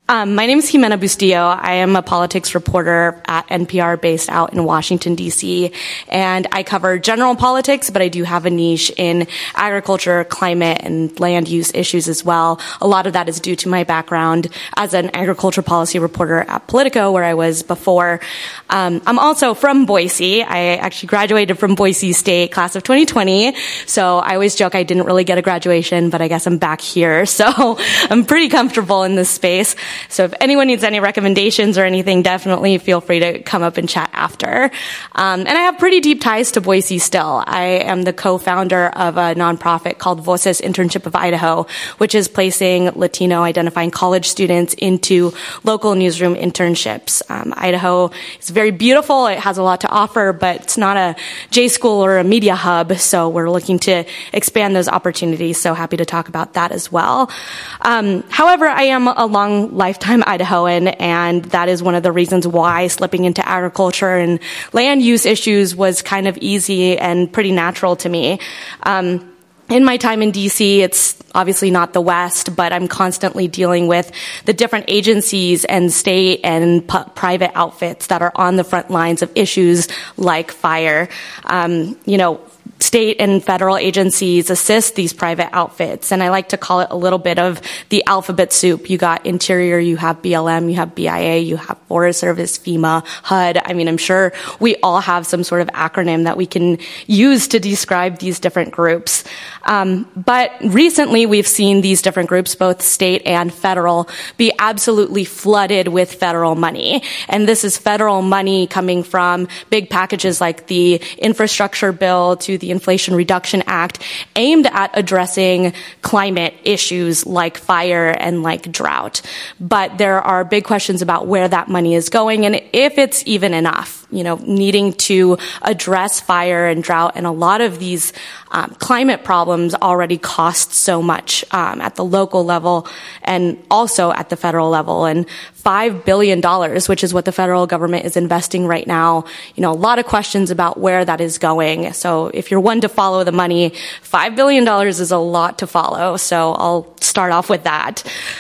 My name is Jimena Bustillo. I am a politics reporter at NPR based out in Washington, D.C., and I cover general politics, but I do have a niche in agriculture, climate, and land use issues as well. A lot of that is due to my background as an agriculture policy reporter at Politico, where I was before. I'm also from Boise. I actually graduated from Boise State, class of 2020, so I always joke I didn't really get a graduation, but I guess I'm back here, so I'm pretty comfortable in this space. So if anyone needs any recommendations or anything, definitely feel free to come up and chat after. And I have pretty deep ties to Boise still. I am the co-founder of a nonprofit called Voces Internship of Idaho, which is placing Latino identifying college students into local newsroom internships. Idaho is very beautiful. It has a lot to offer, but it's not a J school or a media hub. So we're looking to expand those opportunities. So happy to talk about that as well. However, I am a lifetime Idahoan, and that is one of the reasons why slipping into agriculture and land use issues was kind of easy and pretty natural to me. In my time in DC, it's obviously not the West, but I'm constantly dealing with the different agencies and state and private outfits that are on the front lines of issues like fire. State and federal agencies assist these private outfits, and I like to call it a little bit of the alphabet soup. You got Interior, you have BLM, you have BIA, you have Forest Service, FEMA, HUD. I mean, I'm sure we all have some sort of acronym that we can use to describe these different groups. But recently we've seen these different groups, both state and federal, be absolutely flooded with federal money. And this is federal money coming from big packages like the infrastructure bill to the Inflation Reduction Act, aimed at addressing climate issues like fire and like drought. But there are big questions about where that money is going and if it's even enough. Needing to address fire and drought and a lot of these climate problems already cost so much at the local level and also at the federal level. And $5 billion, which is what the federal government is investing right now, a lot of questions about where that is going. So if you're one to follow the money, $5 billion is a lot to follow. So I'll start off with that.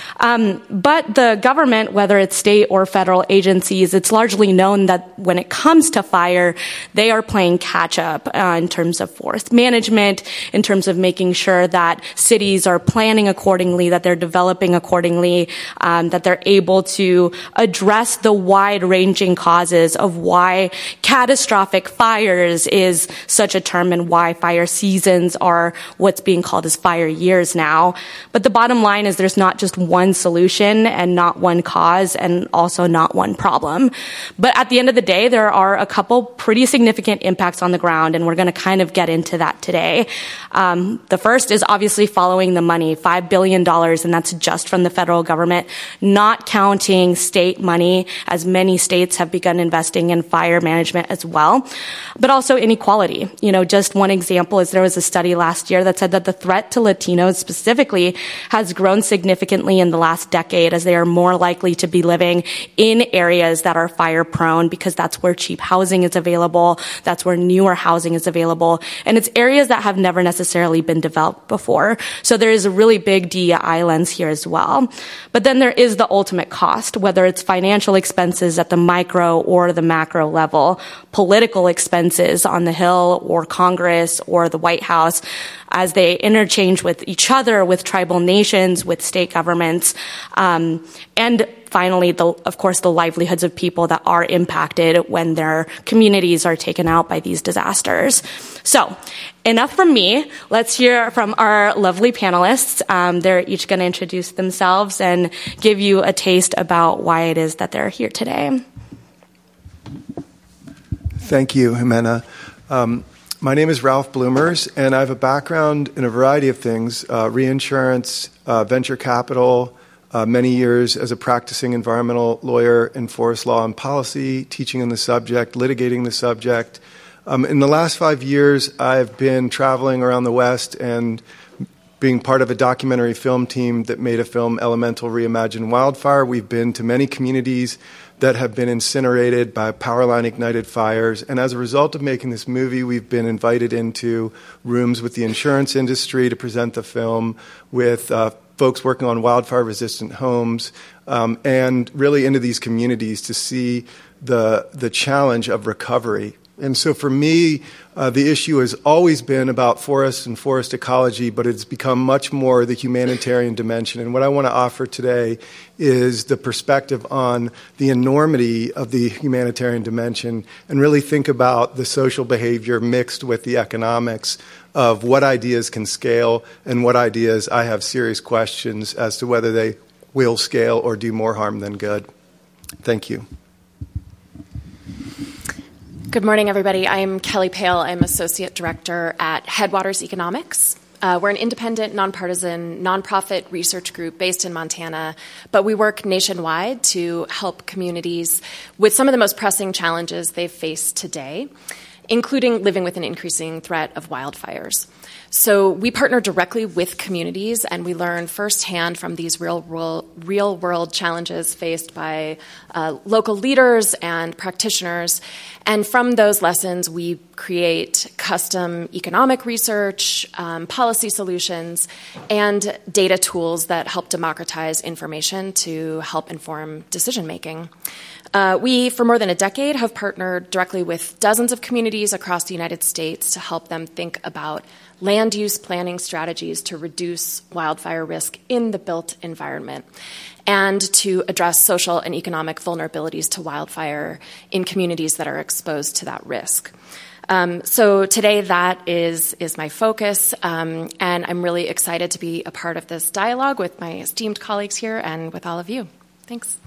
But the government, whether it's state or federal agencies, it's largely known that when it comes to fire, they are playing catch up in terms of forest management, in terms of making sure that cities are planning accordingly, that they're developing accordingly, that they're able to address the wide-ranging causes of why catastrophic fires is such a term and why fire seasons are what's being called as fire years now. But the bottom line is there's not just one solution and not one cause and also not one problem. But at the end of the day, there are a couple pretty significant impacts on the ground, and we're going to kind of get into that today. The first is obviously following the money, $5 billion, and that's just from the federal government, not counting state money, as many states have begun investing in fire management as well, but also inequality. Just one example is there was a study last year that said that the threat to Latinos specifically has grown significantly in the last decade as they are more likely to be living in areas that are fire prone because that's where cheap housing is available, that's where newer housing is available, and it's areas that have never necessarily been developed before. So there is a really big DEI lens here as well. But then there is the ultimate cost, whether it's financial expenses at the micro or the macro level, political expenses on the Hill or Congress or the White House, as they interchange with each other, with tribal nations, with state governments, and finally, of course, the livelihoods of people that are impacted when their communities are taken out by these disasters. So, enough from me. Let's hear from our lovely panelists. They're each going to introduce themselves and give you a taste about why it is that they're here today. Thank you, Jimena. My name is Ralph Bloomers, and I have a background in a variety of things, reinsurance, venture capital, many years as a practicing environmental lawyer in forest law and policy, teaching on the subject, litigating the subject. In the last 5 years, I've been traveling around the West and being part of a documentary film team that made a film, Elemental Reimagined Wildfire. We've been to many communities that have been incinerated by power line ignited fires. And as a result of making this movie, we've been invited into rooms with the insurance industry to present the film, with folks working on wildfire-resistant homes, and really into these communities to see the challenge of recovery. And so for me, the issue has always been about forests and forest ecology, but it's become much more the humanitarian dimension. And what I want to offer today is the perspective on the enormity of the humanitarian dimension and really think about the social behavior mixed with the economics of what ideas can scale and what ideas I have serious questions as to whether they will scale or do more harm than good. Thank you. Good morning, everybody. I'm Kelly Pale. I'm Associate Director at Headwaters Economics. We're an independent, nonpartisan, nonprofit research group based in Montana, but we work nationwide to help communities with some of the most pressing challenges they've faced today, including living with an increasing threat of wildfires. So we partner directly with communities, and we learn firsthand from these real-world challenges faced by local leaders and practitioners. And from those lessons, we create custom economic research, policy solutions, and data tools that help democratize information to help inform decision-making. We, for more than a decade, have partnered directly with dozens of communities across the United States to help them think about land use planning strategies to reduce wildfire risk in the built environment and to address social and economic vulnerabilities to wildfire in communities that are exposed to that risk. So today that is my focus, and I'm really excited to be a part of this dialogue with my esteemed colleagues here and with all of you. Thanks.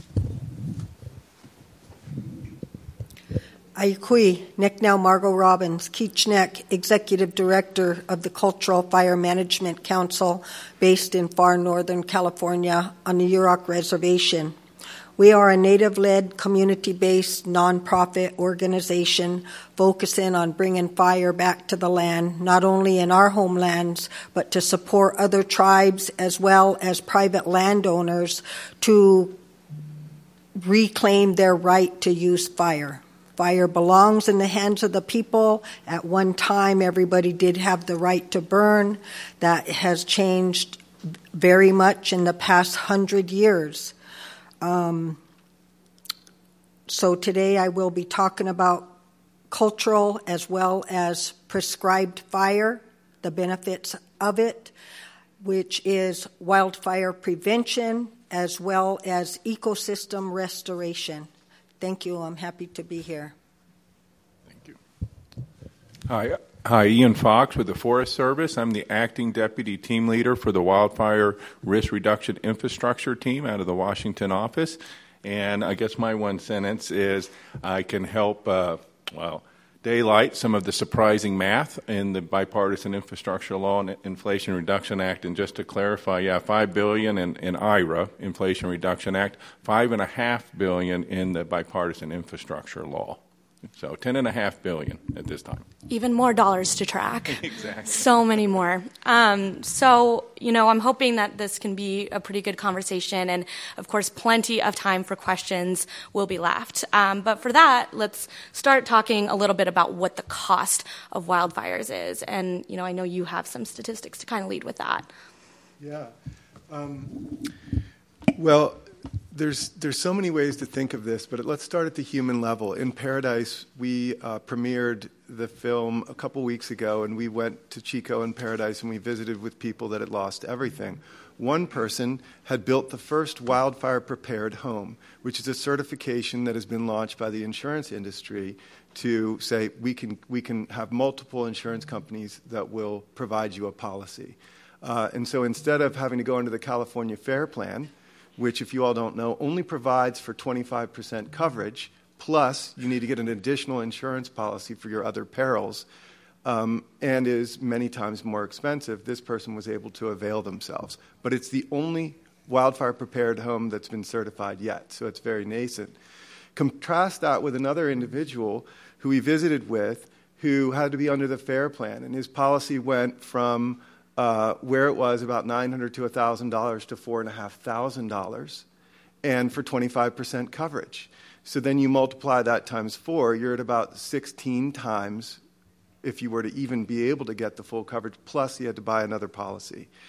Ayukui, Necknow Margot Robbins, Keechneck, Executive Director of the Cultural Fire Management Council based in far northern California on the Yurok Reservation. We are a Native-led, community-based, nonprofit organization focusing on bringing fire back to the land, not only in our homelands, but to support other tribes as well as private landowners to reclaim their right to use fire. Fire belongs in the hands of the people. At one time, everybody did have the right to burn. That has changed very much in the past 100 years. So today I will be talking about cultural as well as prescribed fire, the benefits of it, which is wildfire prevention as well as ecosystem restoration. Thank you. I'm happy to be here. Thank you. Hi, Ian Fox with the Forest Service. I'm the acting deputy team leader for the Wildfire Risk Reduction Infrastructure Team out of the Washington office. And I guess my one sentence is I can help, daylight some of the surprising math in the Bipartisan Infrastructure Law and Inflation Reduction Act. And just to clarify, $5 billion in IRA, Inflation Reduction Act, $5.5 billion in the Bipartisan Infrastructure Law. So $10.5 billion at this time. Even more dollars to track. Exactly. So many more. I'm hoping that this can be a pretty good conversation, and of course, plenty of time for questions will be left. But for that, let's start talking a little bit about what the cost of wildfires is. And I know you have some statistics to kind of lead with that. Yeah. There's so many ways to think of this, but let's start at the human level. In Paradise, we premiered the film a couple weeks ago, and we went to Chico in Paradise, and we visited with people that had lost everything. One person had built the first wildfire-prepared home, which is a certification that has been launched by the insurance industry to say we can have multiple insurance companies that will provide you a policy. And so instead of having to go into the California FAIR Plan, which, if you all don't know, only provides for 25% coverage, plus you need to get an additional insurance policy for your other perils, and is many times more expensive, this person was able to avail themselves. But it's the only wildfire-prepared home that's been certified yet, so it's very nascent. Contrast that with another individual who we visited with who had to be under the FAIR Plan, and his policy went from where it was about $900 to $1,000 to $4,500, and for 25% coverage. So then you multiply that times 4, you're at about 16 times if you were to even be able to get the full coverage, plus you had to buy another policy.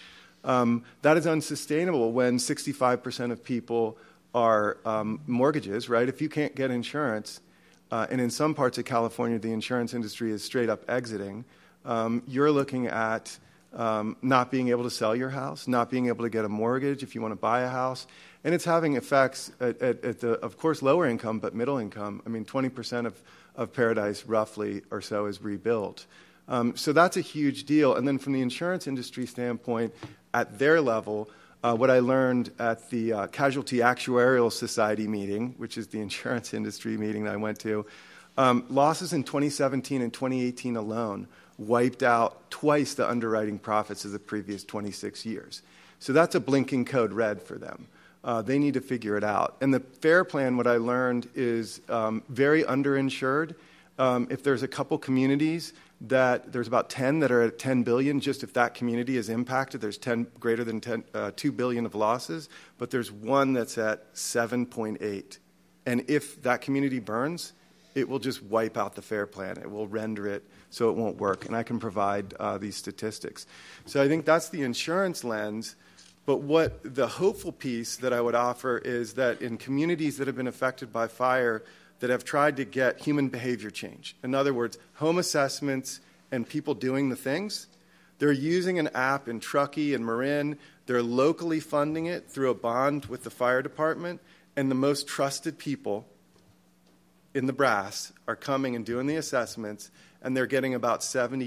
That is unsustainable when 65% of people are mortgages, right? If you can't get insurance, and in some parts of California, the insurance industry is straight up exiting, you're looking at not being able to sell your house, not being able to get a mortgage if you want to buy a house. And it's having effects at the, of course, lower income, but middle income. I mean, 20% of Paradise, roughly, or so is rebuilt. So that's a huge deal. And then from the insurance industry standpoint, at their level, what I learned at the Casualty Actuarial Society meeting, which is the insurance industry meeting that I went to, losses in 2017 and 2018 alone wiped out twice the underwriting profits of the previous 26 years. So that's a blinking code red for them. They need to figure it out. And the FAIR Plan, what I learned, is very underinsured. If there's a couple communities that there's about 10 that are at 10 billion, just if that community is impacted, there's 10 greater than 2 billion of losses, but there's one that's at 7.8. And if that community burns, it will just wipe out the FAIR Plan. It will render it so it won't work. And I can provide these statistics. So I think that's the insurance lens. But what the hopeful piece that I would offer is that in communities that have been affected by fire that have tried to get human behavior change, in other words, home assessments and people doing the things, they're using an app in Truckee and Marin. They're locally funding it through a bond with the fire department, and the most trusted people in the brass are coming and doing the assessments, and they're getting about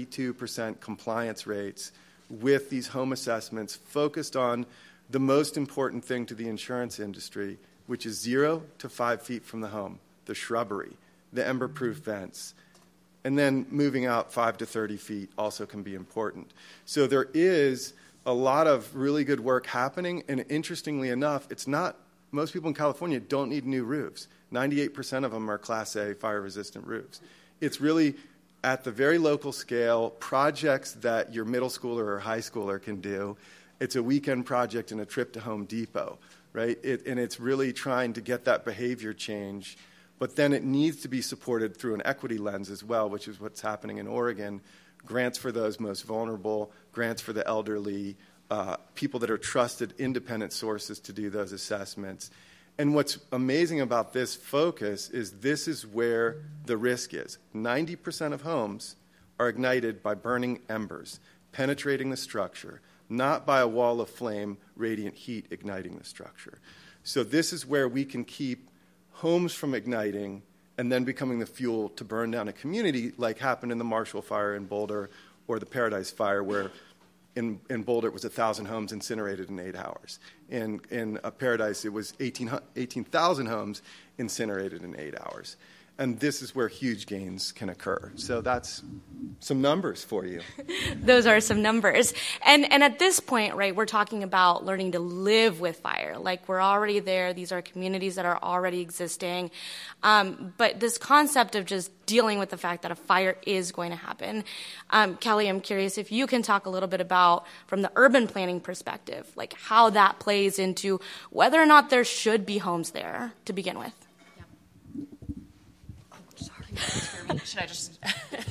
72% compliance rates with these home assessments focused on the most important thing to the insurance industry, which is 0 to 5 feet from the home, the shrubbery, the ember-proof vents. And then moving out 5 to 30 feet also can be important. So there is a lot of really good work happening, and interestingly enough, it's not, most people in California don't need new roofs. 98% of them are Class A fire-resistant roofs. It's really at the very local scale, projects that your middle schooler or high schooler can do. It's a weekend project and a trip to Home Depot, right? And it's really trying to get that behavior change. But then it needs to be supported through an equity lens as well, which is what's happening in Oregon. Grants for those most vulnerable, grants for the elderly, people that are trusted independent sources to do those assessments. And what's amazing about this focus is this is where the risk is. 90% of homes are ignited by burning embers, penetrating the structure, not by a wall of flame, radiant heat igniting the structure. So this is where we can keep homes from igniting and then becoming the fuel to burn down a community, like happened in the Marshall Fire in Boulder or the Paradise Fire, where in Boulder, it was 1,000 homes incinerated in 8 hours. In Paradise, it was 18,000 homes incinerated in 8 hours. And this is where huge gains can occur. So that's some numbers for you. Those are some numbers. And at this point, right, we're talking about learning to live with fire. Like, we're already there. These are communities that are already existing. But this concept of just dealing with the fact that a fire is going to happen. Kelly, I'm curious if you can talk a little bit about, from the urban planning perspective, like how that plays into whether or not there should be homes there to begin with. Should I just?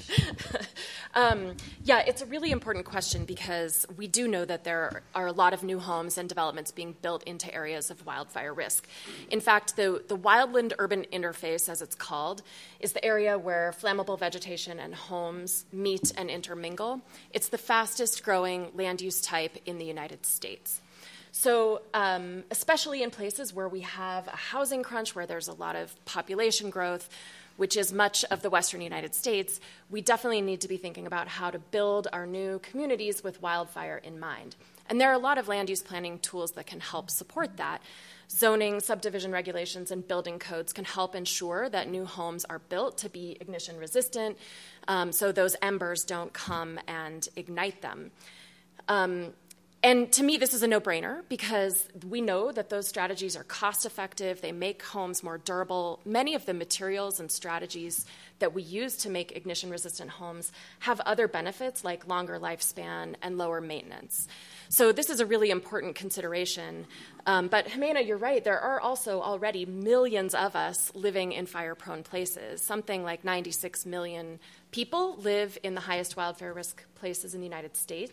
Yeah, it's a really important question because we do know that there are a lot of new homes and developments being built into areas of wildfire risk. In fact, the wildland urban interface, as it's called, is the area where flammable vegetation and homes meet and intermingle. It's the fastest growing land use type in the United States. So especially in places where we have a housing crunch, where there's a lot of population growth, which is much of the western United States, we definitely need to be thinking about how to build our new communities with wildfire in mind. And there are a lot of land use planning tools that can help support that. Zoning, subdivision regulations, and building codes can help ensure that new homes are built to be ignition resistant, so those embers don't come and ignite them. And to me, this is a no-brainer because we know that those strategies are cost-effective. They make homes more durable. Many of the materials and strategies that we use to make ignition-resistant homes have other benefits like longer lifespan and lower maintenance. So this is a really important consideration. But Jimena, you're right. There are also already millions of us living in fire-prone places. Something like 96 million people live in the highest wildfire risk places in the United States.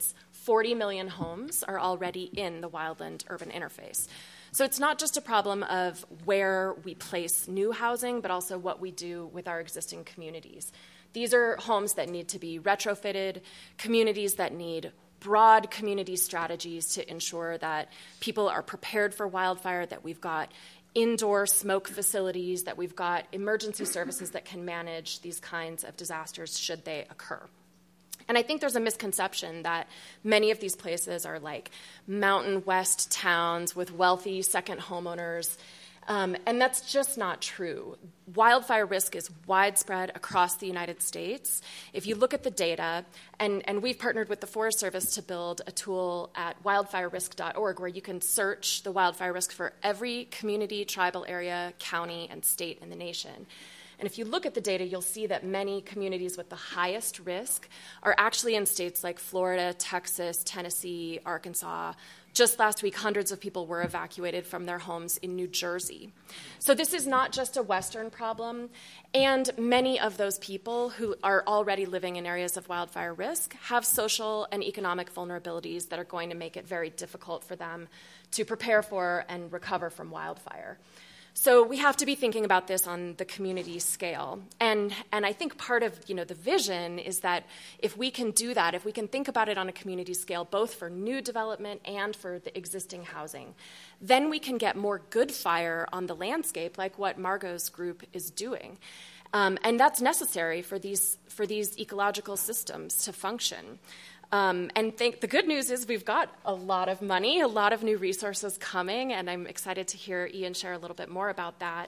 40 million homes are already in the wildland-urban interface. So it's not just a problem of where we place new housing, but also what we do with our existing communities. These are homes that need to be retrofitted, communities that need broad community strategies to ensure that people are prepared for wildfire, that we've got indoor smoke facilities, that we've got emergency services that can manage these kinds of disasters should they occur. And I think there's a misconception that many of these places are like Mountain West towns with wealthy second homeowners. And that's just not true. Wildfire risk is widespread across the United States. If you look at the data, and we've partnered with the Forest Service to build a tool at wildfirerisk.org where you can search the wildfire risk for every community, tribal area, county, and state in the nation. And if you look at the data, you'll see that many communities with the highest risk are actually in states like Florida, Texas, Tennessee, Arkansas. Just last week, hundreds of people were evacuated from their homes in New Jersey. So this is not just a Western problem, and many of those people who are already living in areas of wildfire risk have social and economic vulnerabilities that are going to make it very difficult for them to prepare for and recover from wildfire. So we have to be thinking about this on the community scale. And I think part of the vision is that if we can do that, if we can think about it on a community scale, both for new development and for the existing housing, then we can get more good fire on the landscape like what Margot's group is doing. And that's necessary for these ecological systems to function. The good news is we've got a lot of money, a lot of new resources coming, and I'm excited to hear Ian share a little bit more about that.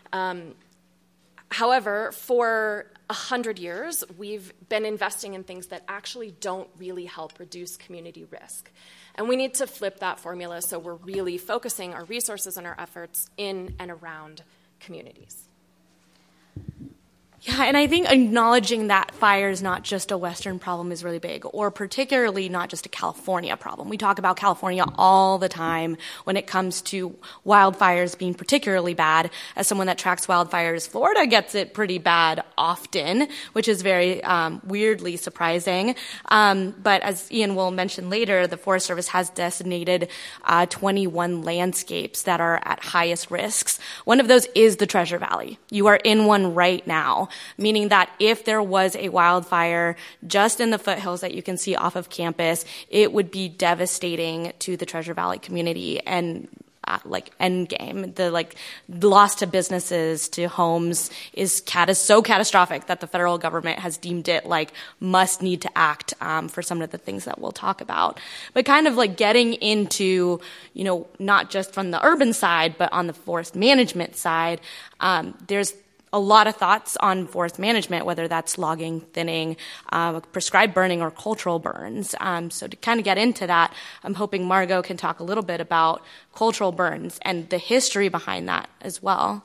However, for 100 years, we've been investing in things that actually don't really help reduce community risk. And we need to flip that formula so we're really focusing our resources and our efforts in and around communities. Yeah, and I think acknowledging that fire is not just a Western problem is really big, or particularly not just a California problem. We talk about California all the time when it comes to wildfires being particularly bad. As someone that tracks wildfires, Florida gets it pretty bad often, which is very weirdly surprising. But as Ian will mention later, the Forest Service has designated 21 landscapes that are at highest risks. One of those is the Treasure Valley. You are in one right now. Meaning that if there was a wildfire just in the foothills that you can see off of campus, it would be devastating to the Treasure Valley community and end game. The loss to businesses, to homes is so catastrophic that the federal government has deemed it must need to act for some of the things that we'll talk about. But kind of getting into, not just from the urban side, but on the forest management side, there's a lot of thoughts on forest management, whether that's logging, thinning, prescribed burning, or cultural burns. So to kind of get into that, I'm hoping Margot can talk a little bit about cultural burns and the history behind that as well.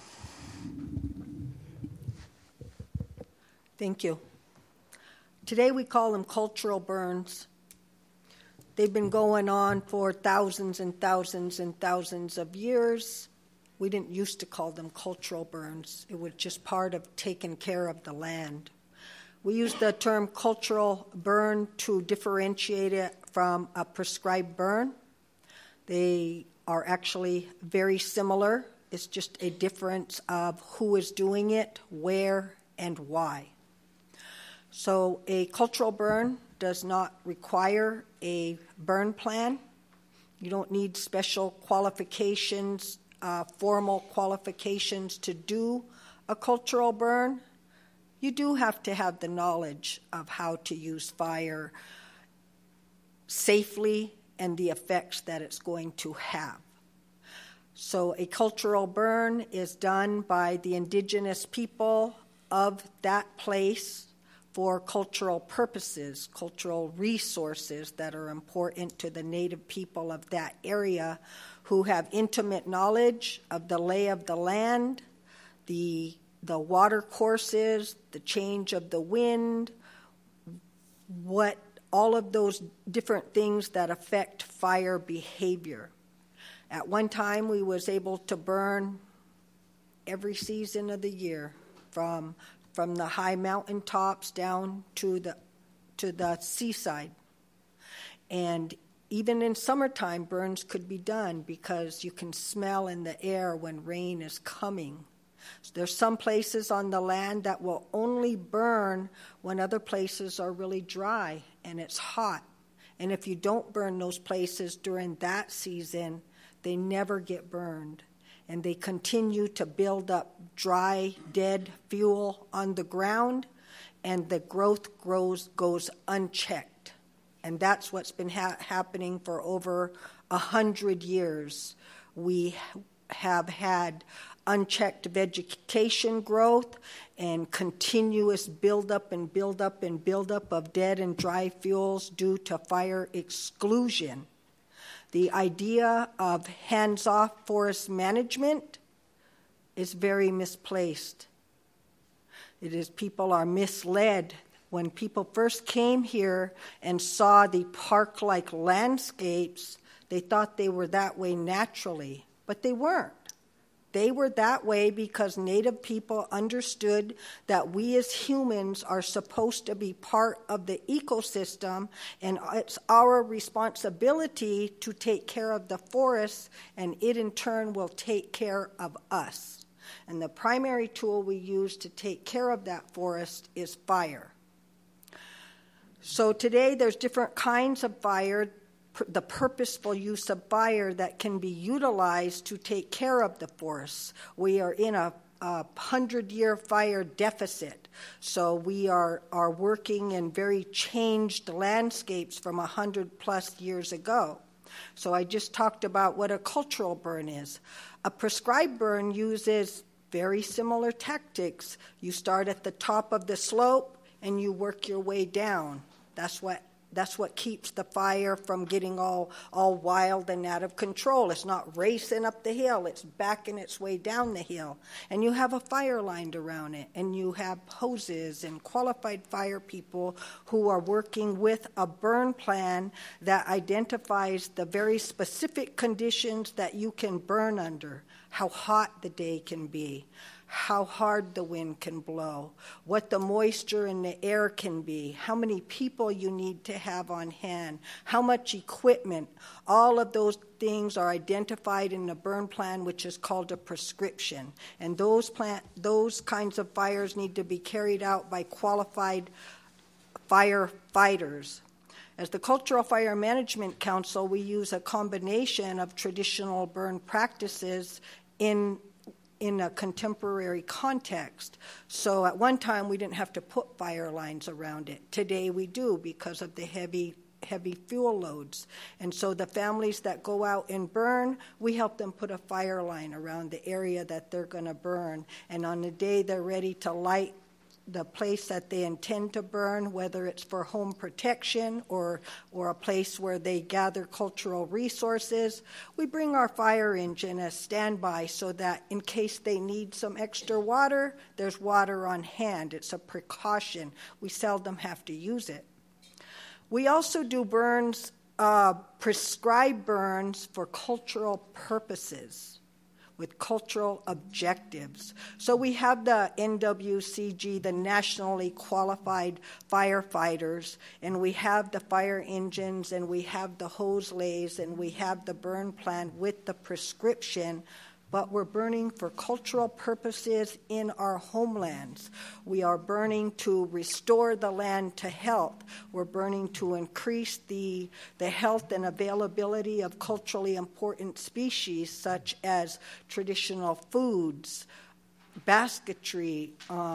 Thank you. Today we call them cultural burns. They've been going on for thousands and thousands and thousands of years. We didn't used to call them cultural burns. It was just part of taking care of the land. We use the term cultural burn to differentiate it from a prescribed burn. They are actually very similar. It's just a difference of who is doing it, where, and why. So a cultural burn does not require a burn plan. You don't need special qualifications, formal qualifications to do a cultural burn. You do have to have the knowledge of how to use fire safely and the effects that it's going to have. So a cultural burn is done by the indigenous people of that place for cultural purposes, cultural resources that are important to the native people of that area, who have intimate knowledge of the lay of the land, the water courses, the change of the wind, what all of those different things that affect fire behavior. At one time, we was able to burn every season of the year, from the high mountain tops down to the seaside. And even in summertime, burns could be done because you can smell in the air when rain is coming. So there's some places on the land that will only burn when other places are really dry and it's hot. And if you don't burn those places during that season, they never get burned. And they continue to build up dry, dead fuel on the ground, and the growth goes unchecked. And that's what's been happening for over 100 years. We have had unchecked vegetation growth and continuous buildup and buildup and buildup of dead and dry fuels due to fire exclusion. The idea of hands-off forest management is very misplaced. People are misled. When people first came here and saw the park-like landscapes, they thought they were that way naturally, but they weren't. They were that way because Native people understood that we as humans are supposed to be part of the ecosystem, and it's our responsibility to take care of the forest, and it in turn will take care of us. And the primary tool we use to take care of that forest is fire. So today there's different kinds of fire, the purposeful use of fire that can be utilized to take care of the forests. We are in a 100-year fire deficit, so we are working in very changed landscapes from 100-plus years ago. So I just talked about what a cultural burn is. A prescribed burn uses very similar tactics. You start at the top of the slope and you work your way down. That's what keeps the fire from getting all wild and out of control. It's not racing up the hill. It's backing its way down the hill. And you have a fire lined around it. And you have hoses and qualified fire people who are working with a burn plan that identifies the very specific conditions that you can burn under, how hot the day can be, how hard the wind can blow, what the moisture in the air can be, how many people you need to have on hand, how much equipment. All of those things are identified in the burn plan, which is called a prescription. And those kinds of fires need to be carried out by qualified firefighters. As the Cultural Fire Management Council, we use a combination of traditional burn practices in a contemporary context. So at one time we didn't have to put fire lines around it. Today we do because of the heavy fuel loads. And so the families that go out and burn, we help them put a fire line around the area that they're going to burn. And on the day they're ready to light the place that they intend to burn, whether it's for home protection or a place where they gather cultural resources, we bring our fire engine as standby so that in case they need some extra water, there's water on hand. It's a precaution. We seldom have to use it. We also do burns, prescribed burns for cultural purposes, with cultural objectives. So we have the NWCG, the Nationally Qualified Firefighters, and we have the fire engines, and we have the hose lays, and we have the burn plan with the prescription, but we're burning for cultural purposes in our homelands. We are burning to restore the land to health. We're burning to increase the health and availability of culturally important species such as traditional foods, basketry,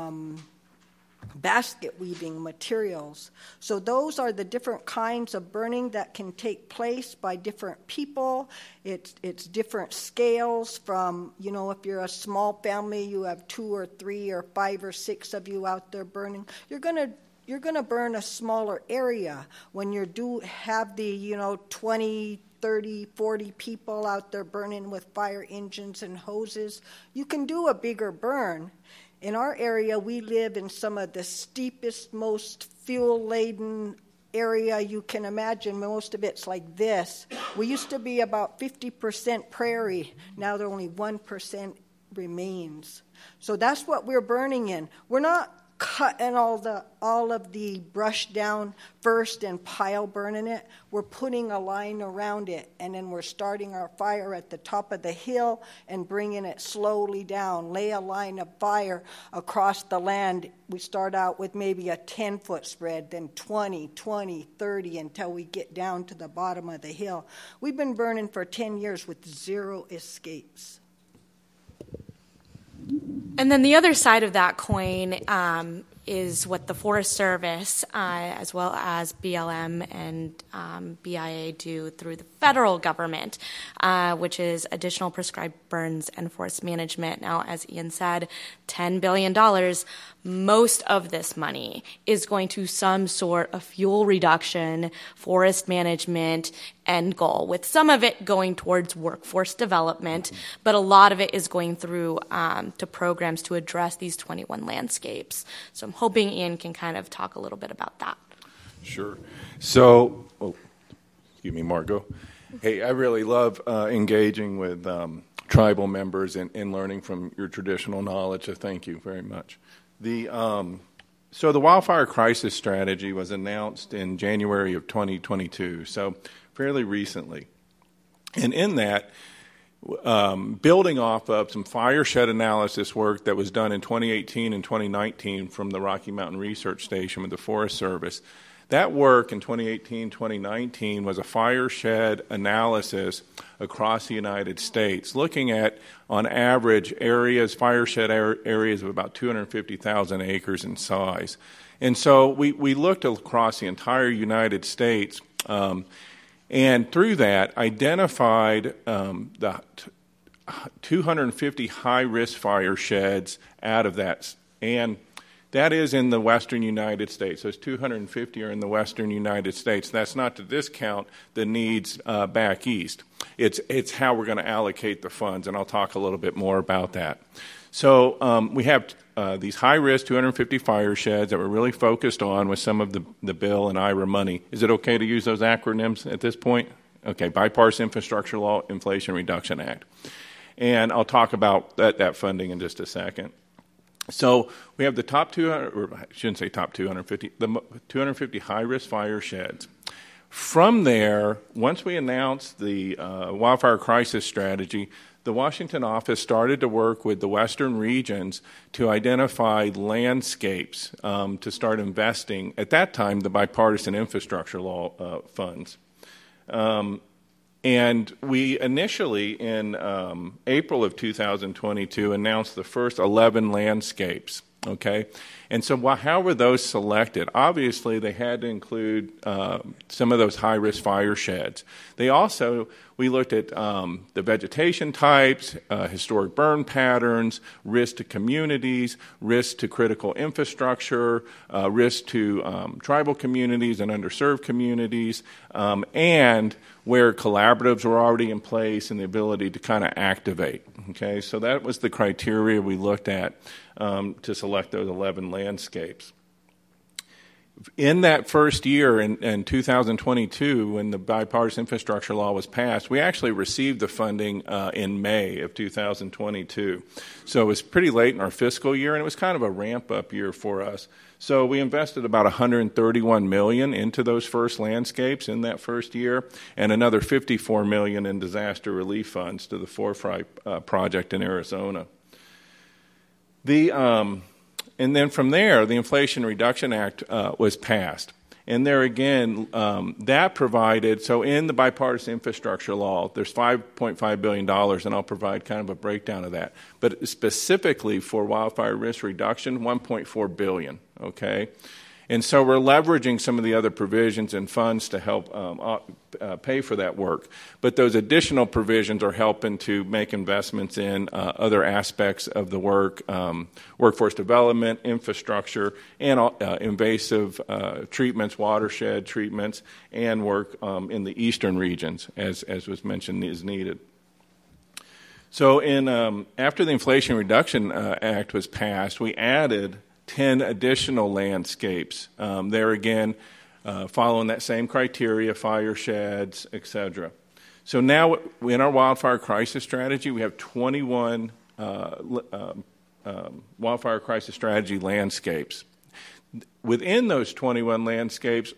basket weaving materials. So those are the different kinds of burning that can take place by different people. It's different scales from, if you're a small family, you have 2 or 3 or 5 or 6 of you out there burning. You're going to burn a smaller area. When you have the 20, 30, 40 people out there burning with fire engines and hoses, you can do a bigger burn. In our area, we live in some of the steepest, most fuel-laden area you can imagine. Most of it's like this. We used to be about 50% prairie. Now there only 1% remains. So that's what we're burning in. We're not cutting all of the brush down first and pile burning it. We're putting a line around it, and then we're starting our fire at the top of the hill and bringing it slowly down. Lay a line of fire across the land. We start out with maybe a 10-foot spread, then 20, 30, until we get down to the bottom of the hill. We've been burning for 10 years with 0 escapes. And then the other side of that coin is what the Forest Service, as well as BLM and BIA do through the federal government, which is additional prescribed burns and forest management. Now, as Ian said, $10 billion. Most of this money is going to some sort of fuel reduction, forest management end goal, with some of it going towards workforce development, but a lot of it is going through to programs to address these 21 landscapes. So I'm hoping Ian can kind of talk a little bit about that. Sure. So, excuse me, Margot. Hey, I really love engaging with tribal members and learning from your traditional knowledge, so thank you very much. So the Wildfire Crisis Strategy was announced in January of 2022, so fairly recently. And in that, building off of some fireshed analysis work that was done in 2018 and 2019 from the Rocky Mountain Research Station with the Forest Service, that work in 2018, 2019 was a fireshed analysis across the United States, looking at, on average, fireshed areas of about 250,000 acres in size. And so we looked across the entire United States, and through that identified the 250 high-risk fire sheds out of that. And that is in the western United States. Those 250 are in the western United States. That's not to discount the needs back east. It's how we're going to allocate the funds, and I'll talk a little bit more about that. So we have these high-risk 250 fire sheds that we're really focused on with some of the bill and IRA money. Is it okay to use those acronyms at this point? Okay, Bipartisan Infrastructure Law, Inflation Reduction Act. And I'll talk about that funding in just a second. So we have the top 200, or I shouldn't say top 250, the 250 high-risk fire sheds. From there, once we announced the Wildfire Crisis Strategy, the Washington office started to work with the western regions to identify landscapes to start investing, at that time, the Bipartisan Infrastructure Law funds. And we initially, in April of 2022, announced the first 11 landscapes, okay? And so how were those selected? Obviously, they had to include some of those high-risk fire sheds. We looked at the vegetation types, historic burn patterns, risk to communities, risk to critical infrastructure, risk to tribal communities and underserved communities, and where collaboratives were already in place and the ability to kind of activate. Okay, so that was the criteria we looked at to select those 11 landscapes. In that first year, in 2022, when the Bipartisan Infrastructure Law was passed, we actually received the funding in May of 2022. So it was pretty late in our fiscal year, and it was kind of a ramp-up year for us. So we invested about $131 million into those first landscapes in that first year, and another $54 million in disaster relief funds to the Forefront project in Arizona. And then from there, the Inflation Reduction Act was passed. And there again, that provided, so in the Bipartisan Infrastructure Law, there's $5.5 billion, and I'll provide kind of a breakdown of that. But specifically for wildfire risk reduction, $1.4 billion, okay? And so we're leveraging some of the other provisions and funds to help pay for that work. But those additional provisions are helping to make investments in other aspects of the work, workforce development, infrastructure, and invasive treatments, watershed treatments, and work in the eastern regions, as was mentioned, is needed. So after the Inflation Reduction Act was passed, we added 10 additional landscapes. There again, following that same criteria, fire sheds, etc. So now in our wildfire crisis strategy, we have 21 wildfire crisis strategy landscapes. Within those 21 landscapes,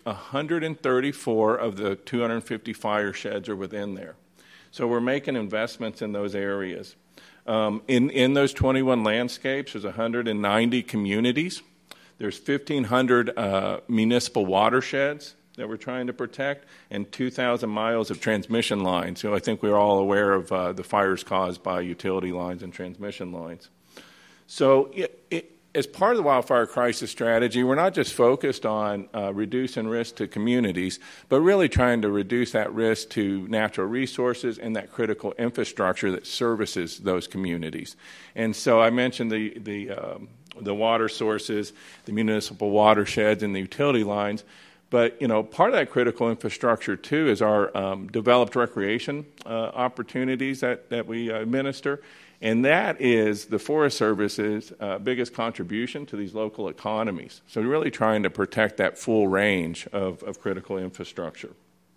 134 of the 250 fire sheds are within there. So we're making investments in those areas. In those 21 landscapes, there's 190 communities. There's 1,500 municipal watersheds that we're trying to protect, and 2,000 miles of transmission lines. So I think we're all aware of the fires caused by utility lines and transmission lines. So as part of the wildfire crisis strategy, we're not just focused on reducing risk to communities, but really trying to reduce that risk to natural resources and that critical infrastructure that services those communities. And so I mentioned the water sources, the municipal watersheds, and the utility lines. But, part of that critical infrastructure, too, is our developed recreation opportunities that we administer. And that is the Forest Service's biggest contribution to these local economies. So we're really trying to protect that full range of critical infrastructure.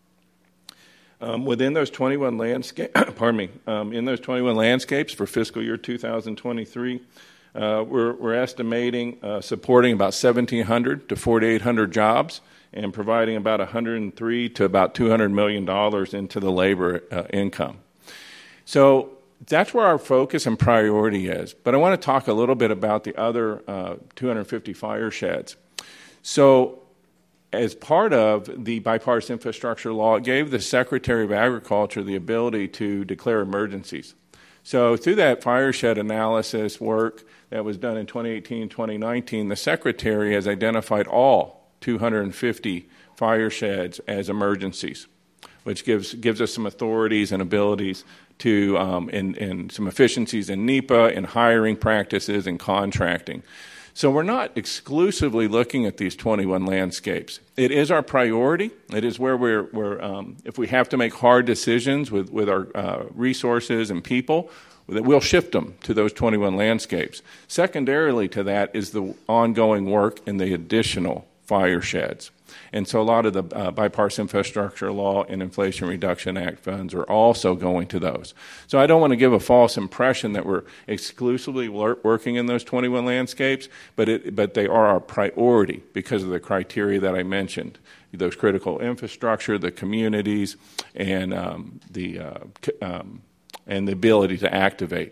Within those 21 in those 21 landscapes for fiscal year 2023, we're estimating supporting about 1,700 to 4,800 jobs and providing about $103 to about $200 million into the labor income. So that's where our focus and priority is. But I want to talk a little bit about the other 250 fire sheds. So as part of the bipartisan infrastructure law, it gave the Secretary of Agriculture the ability to declare emergencies. So through that fire shed analysis work that was done in 2018, 2019, the Secretary has identified all 250 fire sheds as emergencies, which gives us some authorities and abilities to and some efficiencies in NEPA and hiring practices and contracting. So we're not exclusively looking at these 21 landscapes. It is our priority. It is where we're if we have to make hard decisions with our resources and people, that we'll shift them to those 21 landscapes. Secondarily to that is the ongoing work in the additional fire sheds. And so a lot of the bipartisan infrastructure law and Inflation Reduction Act funds are also going to those. So I don't want to give a false impression that we're exclusively working in those 21 landscapes, but they are our priority because of the criteria that I mentioned, those critical infrastructure, the communities, and the ability to activate.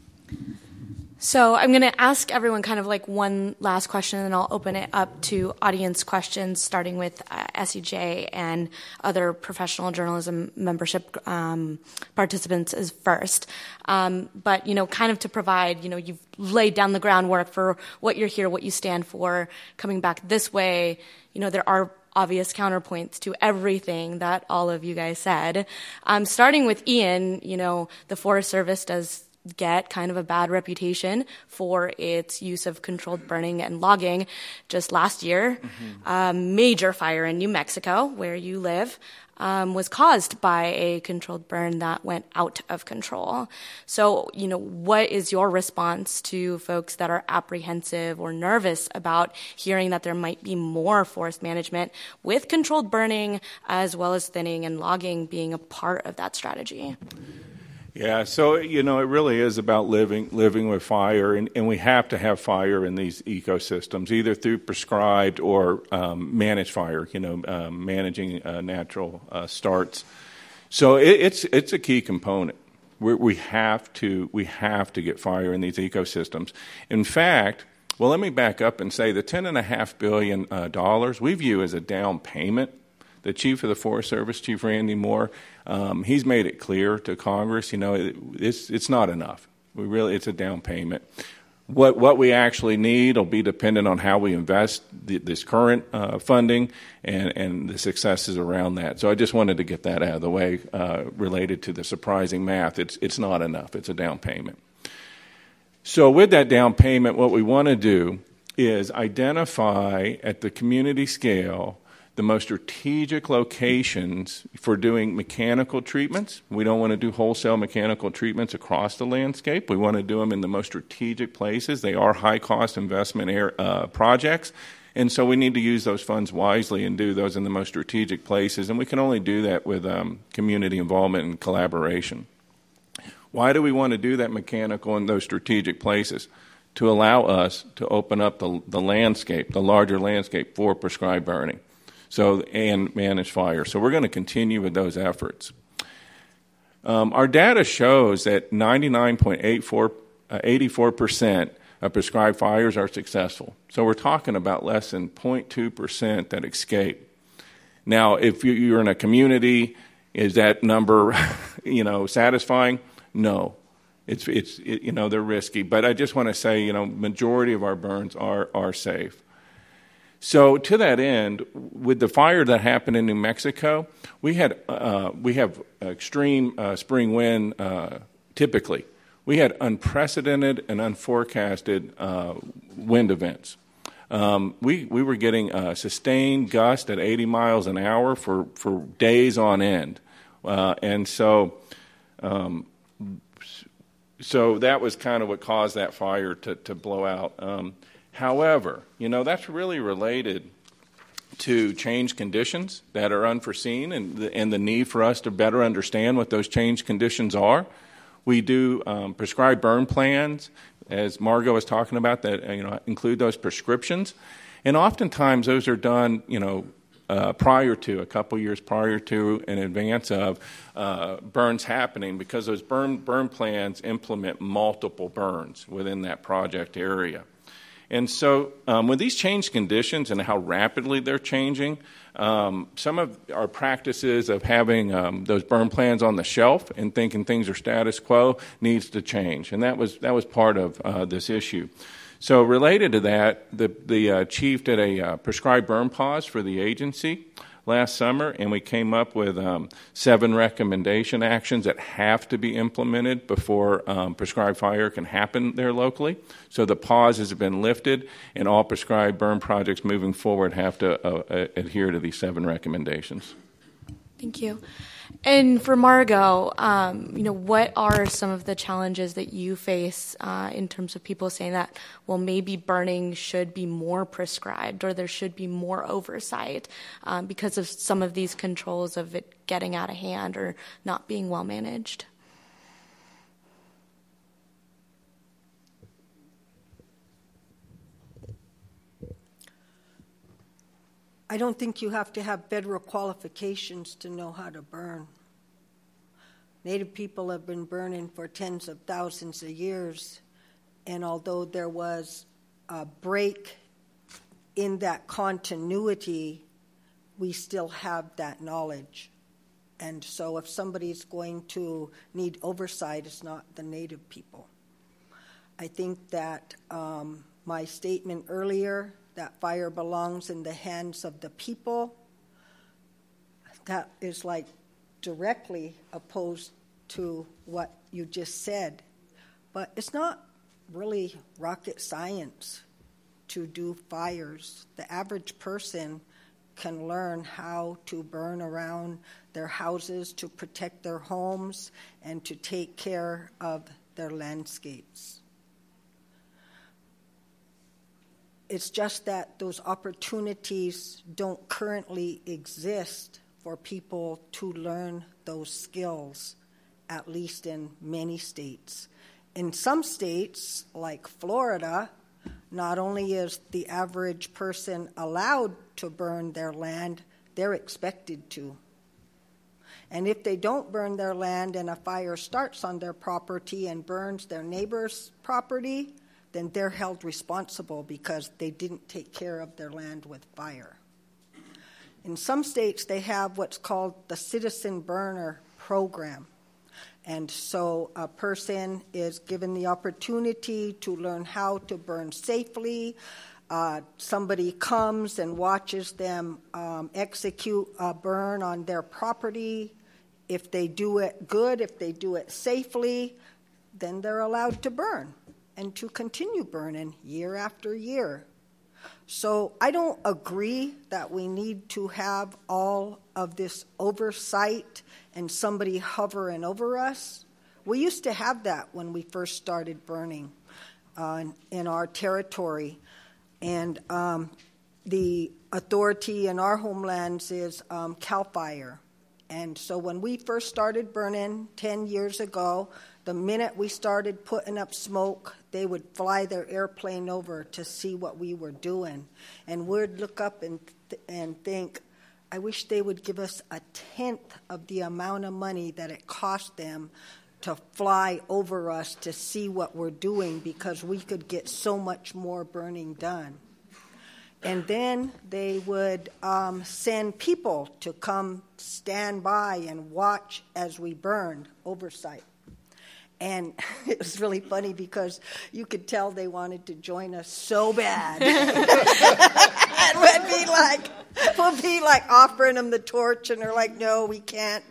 So I'm going to ask everyone kind of like one last question, and then I'll open it up to audience questions, starting with SEJ and other professional journalism membership participants as first. But, kind of to provide, you've laid down the groundwork for what you're here, what you stand for. Coming back this way, there are obvious counterpoints to everything that all of you guys said. Starting with Ian, the Forest Service does get kind of a bad reputation for its use of controlled burning and logging. Just last year, major fire in New Mexico, where you live, was caused by a controlled burn that went out of control. So, what is your response to folks that are apprehensive or nervous about hearing that there might be more forest management with controlled burning as well as thinning and logging being a part of that strategy? Yeah, so, it really is about living with fire, and we have to have fire in these ecosystems, either through prescribed or managed fire, managing natural starts. So it's a key component. We have to get fire in these ecosystems. In fact, well, let me back up and say the $10.5 billion we view as a down payment. The chief of the Forest Service, Chief Randy Moore, he's made it clear to Congress, it's not enough. It's a down payment. What we actually need will be dependent on how we invest this current funding and the successes around that. So I just wanted to get that out of the way related to the surprising math. It's not enough. It's a down payment. So with that down payment, what we want to do is identify at the community scale the most strategic locations for doing mechanical treatments. We don't want to do wholesale mechanical treatments across the landscape. We want to do them in the most strategic places. They are high-cost investment projects, and so we need to use those funds wisely and do those in the most strategic places, and we can only do that with community involvement and collaboration. Why do we want to do that mechanical in those strategic places? to allow us to open up the landscape, the larger landscape for prescribed burning, and manage fire. So we're going to continue with those efforts. Our data shows that 84% of prescribed fires are successful. So we're talking about less than 0.2% that escape. Now, if you're in a community, is that number, satisfying? No. It's they're risky. But I just want to say, majority of our burns are safe. So to that end, with the fire that happened in New Mexico, we have extreme spring wind typically. We had unprecedented and unforecasted wind events. We were getting sustained gusts at 80 miles an hour for days on end. And so that was kind of what caused that fire to blow out. However, that's really related to changed conditions that are unforeseen and the need for us to better understand what those changed conditions are. We do prescribed burn plans, as Margot was talking about, that include those prescriptions. And oftentimes those are done, prior to, a couple years prior to, in advance of burns happening, because those burn plans implement multiple burns within that project area. And so with these changed conditions and how rapidly they're changing, some of our practices of having those burn plans on the shelf and thinking things are status quo needs to change. And that was part of this issue. So related to that, the chief did a prescribed burn pause for the agency last summer, and we came up with 7 recommendation actions that have to be implemented before prescribed fire can happen there locally. So the pause has been lifted, and all prescribed burn projects moving forward have to adhere to these 7 recommendations. Thank you. And for Margot, what are some of the challenges that you face in terms of people saying that, well, maybe burning should be more prescribed or there should be more oversight because of some of these controls of it getting out of hand or not being well managed? I don't think you have to have federal qualifications to know how to burn. Native people have been burning for tens of thousands of years, and although there was a break in that continuity, we still have that knowledge. And so if somebody's going to need oversight, it's not the Native people. I think that my statement earlier, that fire belongs in the hands of the people, that is like directly opposed to what you just said. But it's not really rocket science to do fires. The average person can learn how to burn around their houses, to protect their homes, and to take care of their landscapes. It's just that those opportunities don't currently exist for people to learn those skills, at least in many states. In some states, like Florida, not only is the average person allowed to burn their land, they're expected to. And if they don't burn their land and a fire starts on their property and burns their neighbor's property, then they're held responsible because they didn't take care of their land with fire. In some states, they have what's called the Citizen Burner Program. And so a person is given the opportunity to learn how to burn safely. Somebody comes and watches them execute a burn on their property. If they do it good, if they do it safely, then they're allowed to burn and to continue burning year after year. So I don't agree that we need to have all of this oversight and somebody hovering over us. We used to have that when we first started burning in our territory. And the authority in our homelands is CAL FIRE. And so when we first started burning 10 years ago, The minute we started putting up smoke, they would fly their airplane over to see what we were doing. And we'd look up and think, I wish they would give us a tenth of the amount of money that it cost them to fly over us to see what we're doing, because we could get so much more burning done. And then they would send people to come stand by and watch as we burned, oversight. And it was really funny because you could tell they wanted to join us so bad. And we'll be like offering them the torch, and they're like, no, we can't.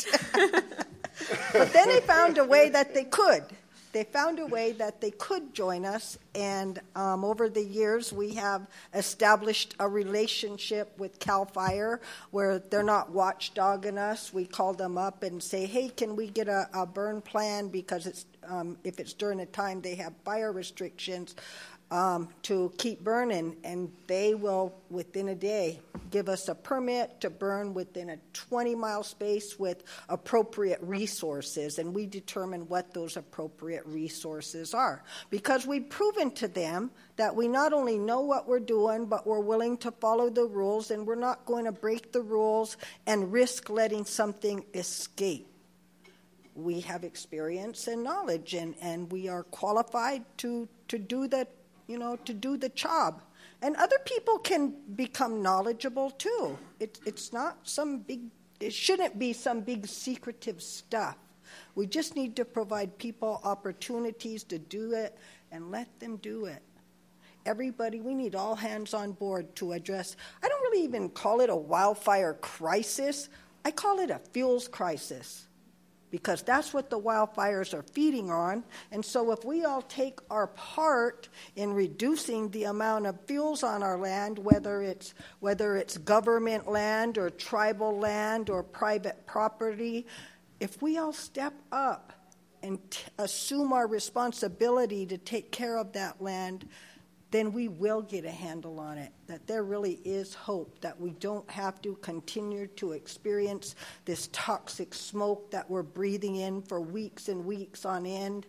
But then they found a way that they could. They found a way that they could join us, and over the years we have established a relationship with CAL FIRE where they're not watchdogging us. We call them up and say, hey, can we get a burn plan, because it's if it's during a time they have fire restrictions, to keep burning, and they will, within a day, give us a permit to burn within a 20-mile space with appropriate resources, and we determine what those appropriate resources are. Because we've proven to them that we not only know what we're doing, but we're willing to follow the rules, and we're not going to break the rules and risk letting something escape. We have experience and knowledge, and we are qualified to do that. To do the job. And other people can become knowledgeable too. It's not it shouldn't be some big secretive stuff. We just need to provide people opportunities to do it and let them do it. Everybody, we need all hands on board to address, I don't really even call it a wildfire crisis. I call it a fuels crisis, because that's what the wildfires are feeding on. And so if we all take our part in reducing the amount of fuels on our land, whether it's government land or tribal land or private property, if we all step up and assume our responsibility to take care of that land, then we will get a handle on it, that there really is hope, that we don't have to continue to experience this toxic smoke that we're breathing in for weeks and weeks on end.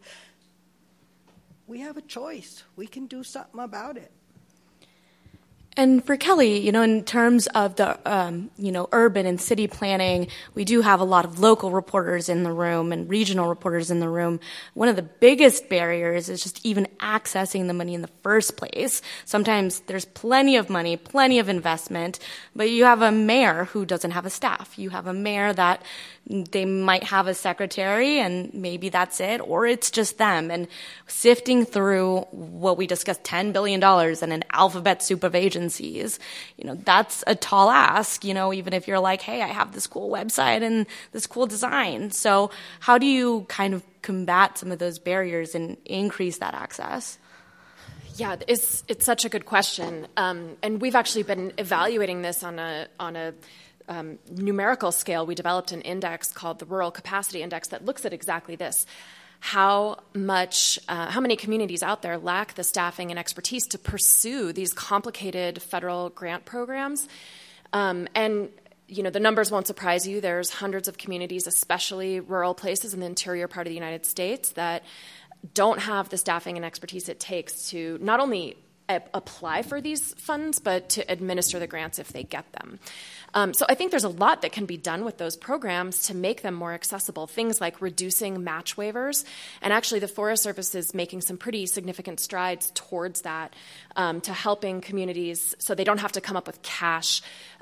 We have a choice. We can do something about it. And for Kelly, in terms of the, urban and city planning, we do have a lot of local reporters in the room and regional reporters in the room. One of the biggest barriers is just even accessing the money in the first place. Sometimes there's plenty of money, plenty of investment, but you have a mayor who doesn't have a staff. You have a mayor that they might have a secretary and maybe that's it, or it's just them. And sifting through what we discussed, $10 billion and an alphabet soup of agencies, that's a tall ask, even if you're like, hey, I have this cool website and this cool design. So how do you kind of combat some of those barriers and increase that access? Yeah, it's such a good question. And we've actually been evaluating this on a numerical scale. We developed an index called the Rural Capacity Index that looks at exactly this. How many communities out there lack the staffing and expertise to pursue these complicated federal grant programs? And the numbers won't surprise you. There's hundreds of communities, especially rural places in the interior part of the United States, that don't have the staffing and expertise it takes to not only apply for these funds, but to administer the grants if they get them. So I think there's a lot that can be done with those programs to make them more accessible. Things like reducing match waivers. And actually the Forest Service is making some pretty significant strides towards that, to helping communities so they don't have to come up with cash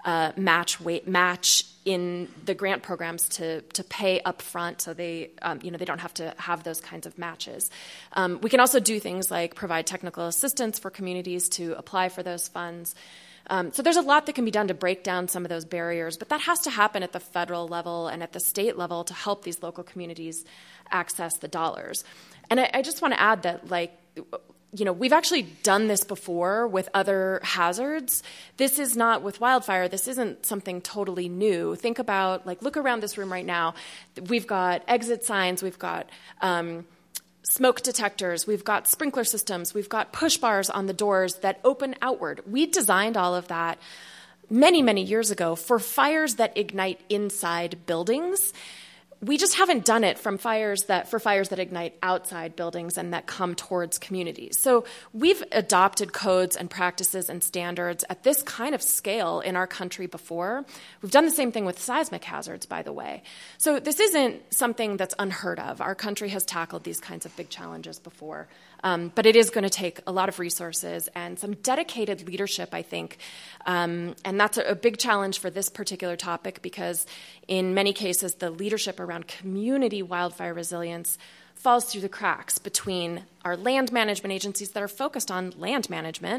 match in the grant programs to pay up front, so they don't have to have those kinds of matches. We can also do things like provide technical assistance for communities to apply for those funds. So there's a lot that can be done to break down some of those barriers, but that has to happen at the federal level and at the state level to help these local communities access the dollars. And I just want to add that, we've actually done this before with other hazards. This is not with wildfire. This isn't something totally new. Think about, look around this room right now. We've got exit signs. We've got smoke detectors. We've got sprinkler systems. We've got push bars on the doors that open outward. We designed all of that many, many years ago for fires that ignite inside buildings. we just haven't done it for fires that ignite outside buildings and that come towards communities. So we've adopted codes and practices and standards at this kind of scale in our country before. We've done the same thing with seismic hazards, by the way. So this isn't something that's unheard of. Our country has tackled these kinds of big challenges before. But it is going to take a lot of resources and some dedicated leadership, I think. And that's a big challenge for this particular topic because in many cases, the leadership around community wildfire resilience falls through the cracks between our land management agencies that are focused on land management,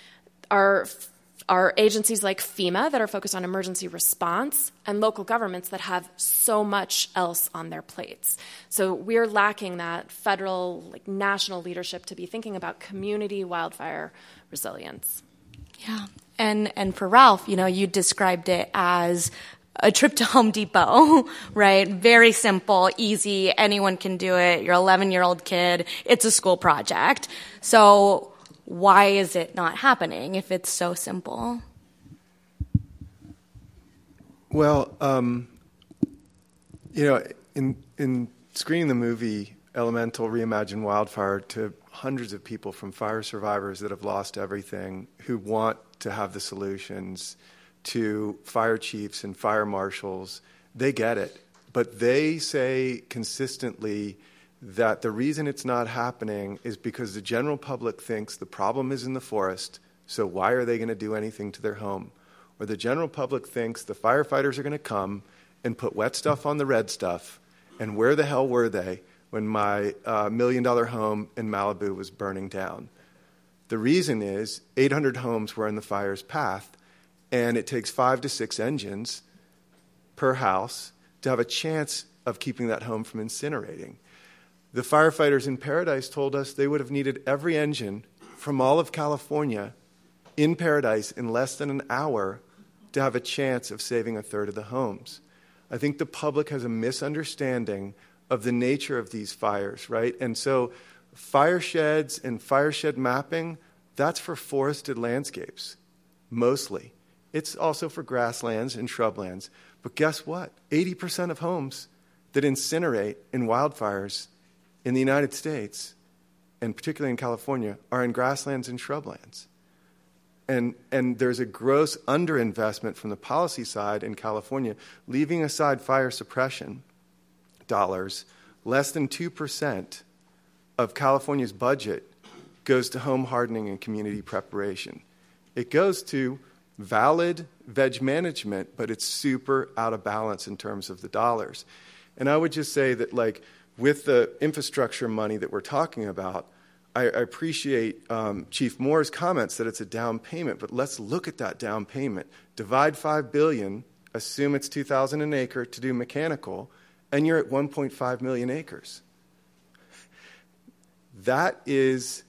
our agencies like FEMA that are focused on emergency response, and local governments that have so much else on their plates. So we're lacking that federal, national leadership to be thinking about community wildfire resilience. Yeah. And for Ralph, you described it as a trip to Home Depot, right? Very simple, easy, anyone can do it. You're an 11-year-old kid. It's a school project. So why is it not happening if it's so simple? Well, in screening the movie Elemental Reimagined Wildfire to hundreds of people from fire survivors that have lost everything who want to have the solutions, to fire chiefs and fire marshals, they get it. But they say consistently that the reason it's not happening is because the general public thinks the problem is in the forest, so why are they going to do anything to their home? Or the general public thinks the firefighters are going to come and put wet stuff on the red stuff, and where the hell were they when my $1 million home in Malibu was burning down? The reason is 800 homes were in the fire's path, and it takes 5 to 6 engines per house to have a chance of keeping that home from incinerating. The firefighters in Paradise told us they would have needed every engine from all of California in Paradise in less than an hour to have a chance of saving a third of the homes. I think the public has a misunderstanding of the nature of these fires, right? And so fire sheds and fire shed mapping, that's for forested landscapes, mostly. It's also for grasslands and shrublands. But guess what? 80% of homes that incinerate in wildfires in the United States, and particularly in California, are in grasslands and shrublands. And there's a gross underinvestment from the policy side in California, leaving aside fire suppression dollars. Less than 2% of California's budget goes to home hardening and community preparation. It goes to valid veg management, but it's super out of balance in terms of the dollars. And I would just say that, with the infrastructure money that we're talking about, I appreciate Chief Moore's comments that it's a down payment, but let's look at that down payment. Divide $5 billion, assume it's $2,000 an acre to do mechanical, and you're at 1.5 million acres. That is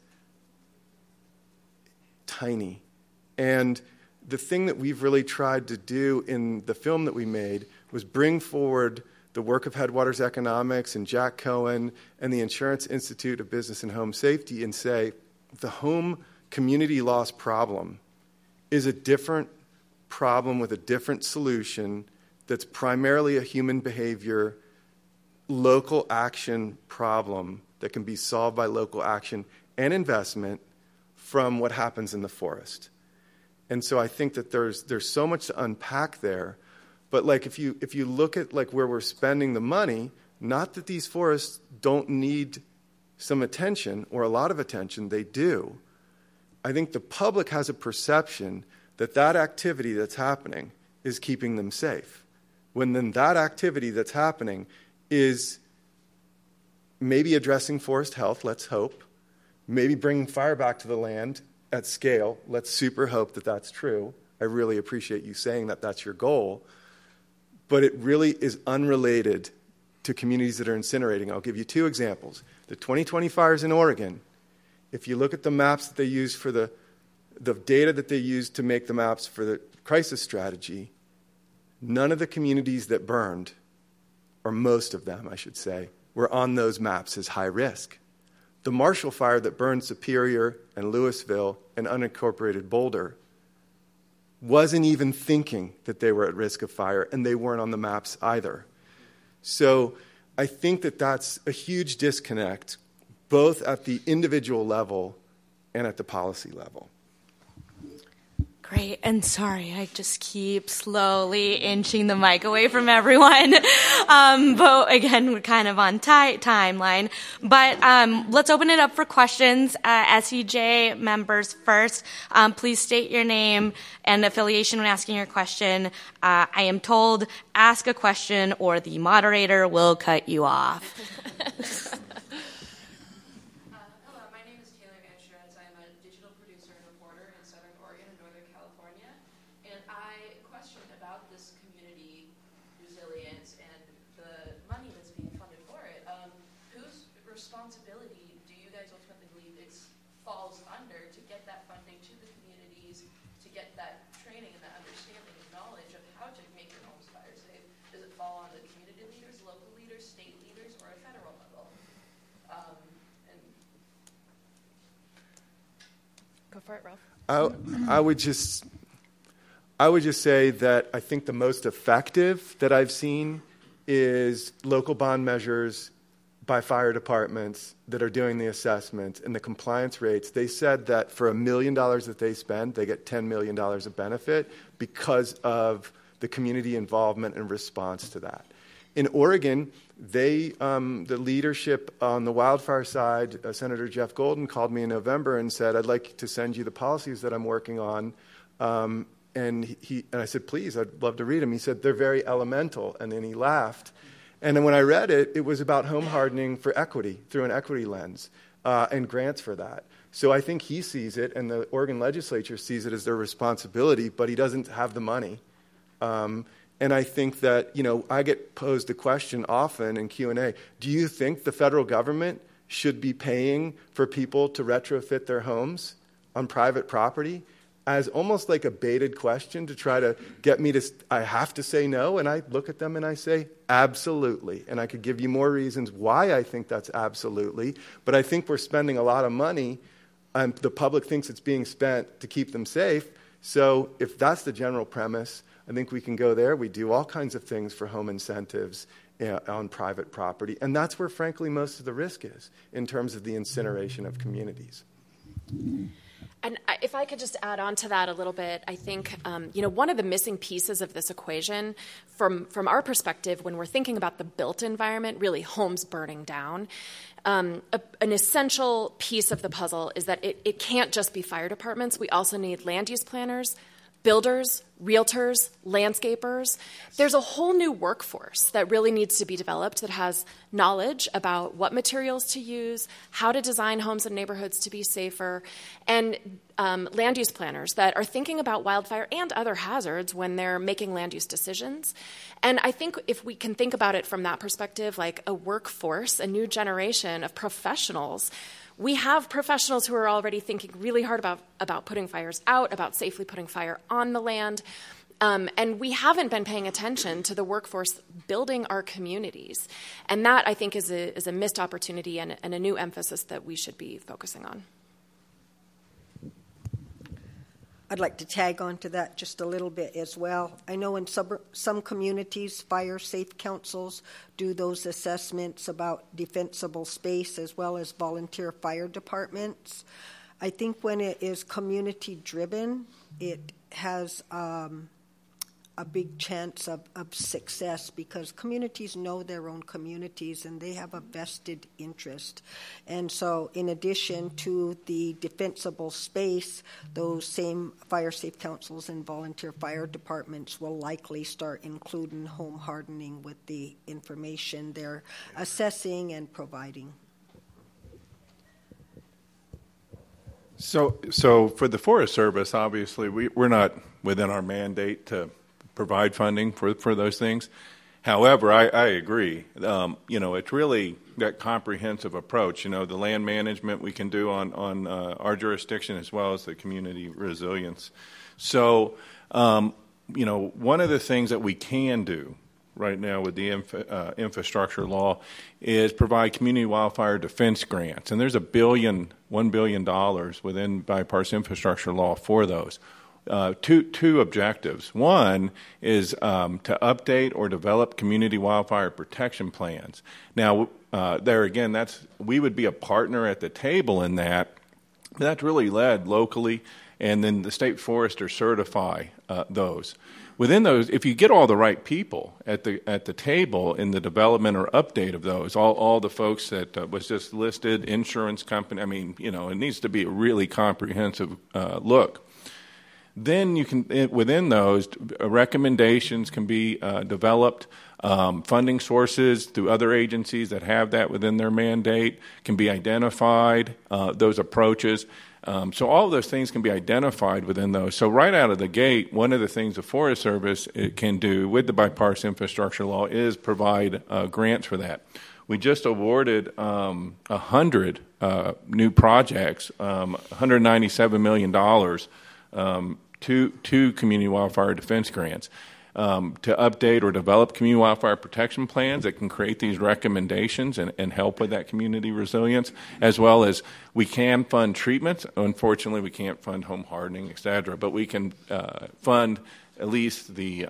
tiny. And the thing that we've really tried to do in the film that we made was bring forward the work of Headwaters Economics and Jack Cohen and the Insurance Institute of Business and Home Safety and say the home community loss problem is a different problem with a different solution that's primarily a human behavior, local action problem that can be solved by local action and investment from what happens in the forest. And so I think that there's so much to unpack there. But if you look at where we're spending the money, not that these forests don't need some attention or a lot of attention, they do. I think the public has a perception that activity that's happening is keeping them safe, when then that activity that's happening is maybe addressing forest health, let's hope, maybe bringing fire back to the land at scale, let's super hope that that's true. I really appreciate you saying that that's your goal. But it really is unrelated to communities that are incinerating. I'll give you 2 examples. The 2020 fires in Oregon, if you look at the maps that they use for the data that they used to make the maps for the crisis strategy, none of the communities that burned, or most of them, I should say, were on those maps as high risk. The Marshall Fire that burned Superior and Louisville and unincorporated Boulder wasn't even thinking that they were at risk of fire, and they weren't on the maps either. So I think that that's a huge disconnect, both at the individual level and at the policy level. Great, and sorry, I just keep slowly inching the mic away from everyone. But again, we're kind of on timeline. But let's open it up for questions. SEJ members first. Please state your name and affiliation when asking your question. I am told, ask a question or the moderator will cut you off. Go for it, Ralph. I would just say that I think the most effective that I've seen is local bond measures by fire departments that are doing the assessments and the compliance rates. They said that for $1 million that they spend, they get $10 million of benefit because of the community involvement and response to that. In Oregon, the leadership on the wildfire side, Senator Jeff Golden called me in November and said, I'd like to send you the policies that I'm working on. And I said, please, I'd love to read them. He said, they're very elemental. And then he laughed. And then when I read it, it was about home hardening for equity, through an equity lens, and grants for that. So I think he sees it, and the Oregon legislature sees it as their responsibility, but he doesn't have the money. And I think that, I get posed the question often in Q&A, do you think the federal government should be paying for people to retrofit their homes on private property? As almost like a baited question to try to get me to, I have to say no, and I look at them and I say, absolutely. And I could give you more reasons why I think that's absolutely, but I think we're spending a lot of money, and the public thinks it's being spent to keep them safe. So if that's the general premise, I think we can go there. We do all kinds of things for home incentives on private property, and that's where, frankly, most of the risk is in terms of the incineration of communities. And if I could just add on to that a little bit, I think one of the missing pieces of this equation, from our perspective, when we're thinking about the built environment, really homes burning down, an essential piece of the puzzle is that it can't just be fire departments. We also need land use planners, builders, realtors, landscapers. There's a whole new workforce that really needs to be developed that has knowledge about what materials to use, how to design homes and neighborhoods to be safer, and land use planners that are thinking about wildfire and other hazards when they're making land use decisions. And I think if we can think about it from that perspective, like a workforce, a new generation of professionals, we have professionals who are already thinking really hard about putting fires out, about safely putting fire on the land. And we haven't been paying attention to the workforce building our communities. And that, I think, is a missed opportunity and a new emphasis that we should be focusing on. I'd like to tag on to that just a little bit as well. I know in some communities, fire safe councils do those assessments about defensible space as well as volunteer fire departments. I think when it is community driven, it has a big chance of success because communities know their own communities and they have a vested interest. And so in addition to the defensible space, those same fire safe councils and volunteer fire departments will likely start including home hardening with the information they're assessing and providing. So for the Forest Service, obviously, we're not within our mandate to provide funding for those things. However, I agree. It's really that comprehensive approach. The land management we can do on our jurisdiction as well as the community resilience. So, one of the things that we can do right now with the infrastructure law is provide community wildfire defense grants. And there's $1 billion within bipartisan infrastructure law for those. two objectives. One is to update or develop community wildfire protection plans. Now, there again, we would be a partner at the table in that. But that's really led locally, and then the state foresters certify those. Within those, if you get all the right people at the table in the development or update of those, all the folks that was just listed, insurance company, it needs to be a really comprehensive look. Then you can, within those, recommendations can be developed. Funding sources through other agencies that have that within their mandate can be identified, those approaches. So all of those things can be identified within those. So right out of the gate, one of the things the Forest Service can do with the bipartisan infrastructure law is provide grants for that. We just awarded 100 new projects, $197 million to community wildfire defense grants. To update or develop community wildfire protection plans that can create these recommendations and help with that community resilience, as well as we can fund treatments. Unfortunately, we can't fund home hardening, et cetera, but we can fund at least the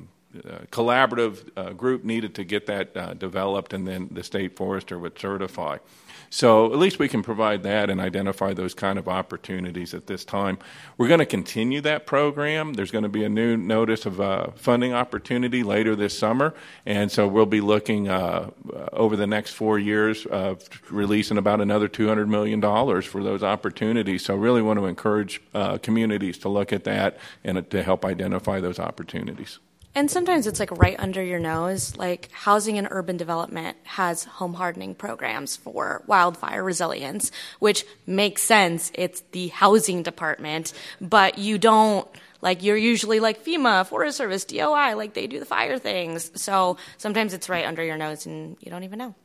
collaborative group needed to get that developed, and then the state forester would certify. So at least we can provide that and identify those kind of opportunities at this time. We're going to continue that program. There's going to be a new notice of funding opportunity later this summer, and so we'll be looking over the next 4 years releasing about another $200 million for those opportunities. So really want to encourage communities to look at that and to help identify those opportunities. And sometimes it's like right under your nose, like housing and urban development has home hardening programs for wildfire resilience, which makes sense. It's the housing department, but you don't, like you're usually like FEMA, Forest Service, DOI, like they do the fire things. So sometimes it's right under your nose and you don't even know.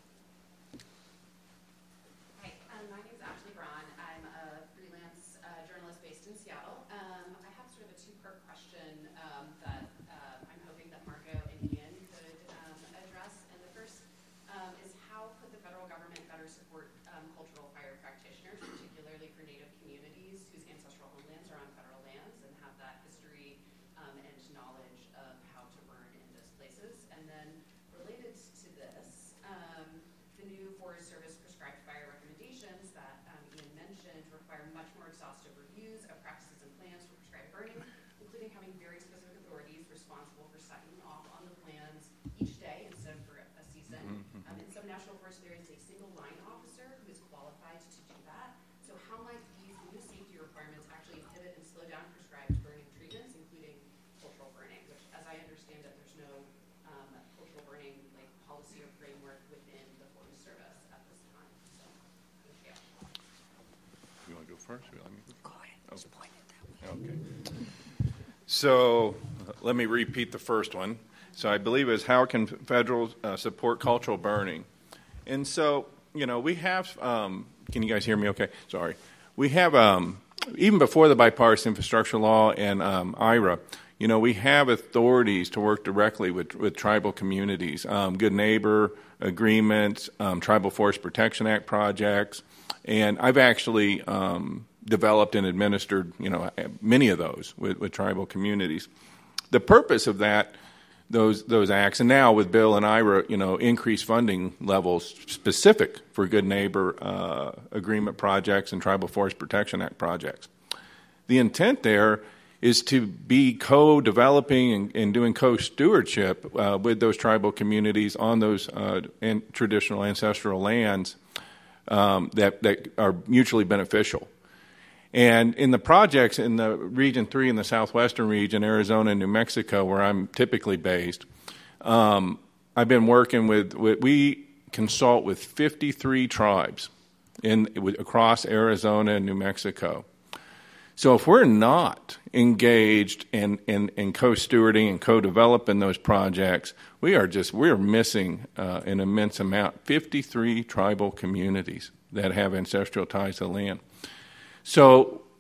Hi, my name is Ashley Braun. I'm a freelance journalist based in Seattle. I have sort of a two-part question that I'm hoping that Margo and Ian could address. And the first is how could the federal government better support cultural fire practitioners, particularly for Native communities whose ancestral homelands are on federal lands and have that history and knowledge of how to burn in those places. And then related to this, the new Forest Service prescribed fire recommendations that Ian mentioned require much more exhaustive reviews of practices and plans for prescribed burning, including having very specific authorities responsible for signing off on the plans each day instead of for a season. In some national forests, there is a single line officer who is qualified to do that. So how might these new safety requirements actually inhibit and slow down prescribed burning treatments, including cultural burning, which, as I understand it, there's no cultural burning like policy or framework within the Forest Service at this time. So, thank you. You want to go first? Or let me go? Go ahead. Okay. Just point it that way. Okay. So let me repeat the first one. So I believe it is how can federal support cultural burning? And so, we have, can you guys hear me okay? Sorry. We have, even before the bipartisan infrastructure law and IRA, we have authorities to work directly with tribal communities, good neighbor agreements, Tribal Forest Protection Act projects, and I've actually developed and administered, many of those with tribal communities. The purpose of those acts, and now with Bill and IRA, increased funding levels specific for good neighbor agreement projects and Tribal Forest Protection Act projects. The intent there is to be co-developing and doing co-stewardship with those tribal communities on those traditional ancestral lands that are mutually beneficial. And in the projects in the Region 3 in the southwestern region, Arizona and New Mexico, where I'm typically based, I've been working we consult with 53 tribes across Arizona and New Mexico. So if we're not engaged in co-stewarding and co-developing those projects, we're missing an immense amount. 53 tribal communities that have ancestral ties to land. So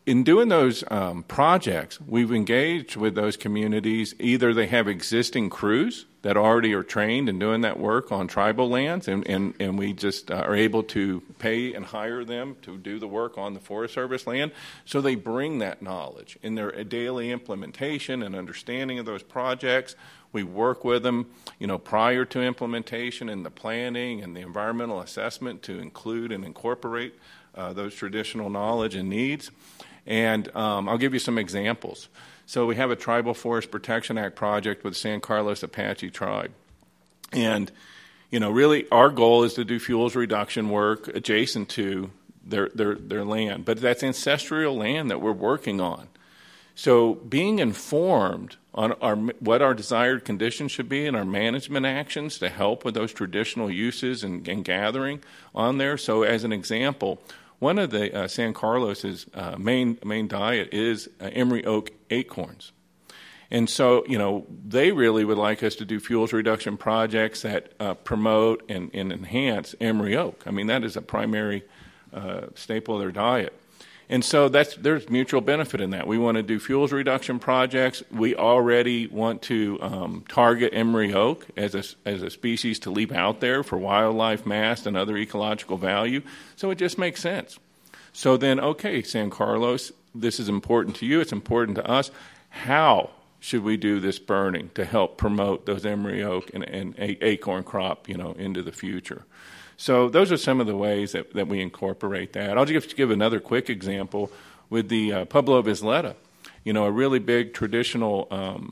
in doing those projects, we've engaged with those communities. Either they have existing crews that already are trained in doing that work on tribal lands, and we just are able to pay and hire them to do the work on the Forest Service land. So they bring that knowledge in their daily implementation and understanding of those projects. We work with them, prior to implementation in the planning and the environmental assessment to include and incorporate those traditional knowledge and needs. And I'll give you some examples. So we have a Tribal Forest Protection Act project with San Carlos Apache Tribe. And, really our goal is to do fuels reduction work adjacent to their land. But that's ancestral land that we're working on. So being informed on what our desired conditions should be and our management actions to help with those traditional uses and gathering on there. So as an example, one of the San Carlos's main diet is emery oak acorns. And so, they really would like us to do fuels reduction projects that promote and enhance emery oak. I mean, that is a primary staple of their diet. And so there's mutual benefit in that. We want to do fuels reduction projects. We already want to target emery oak as a species to leave out there for wildlife mast and other ecological value. So it just makes sense. So then, okay, San Carlos, this is important to you. It's important to us. How should we do this burning to help promote those emery oak and acorn crop, into the future? So those are some of the ways that we incorporate that. I'll just give another quick example with the Pueblo of Isleta. A really big traditional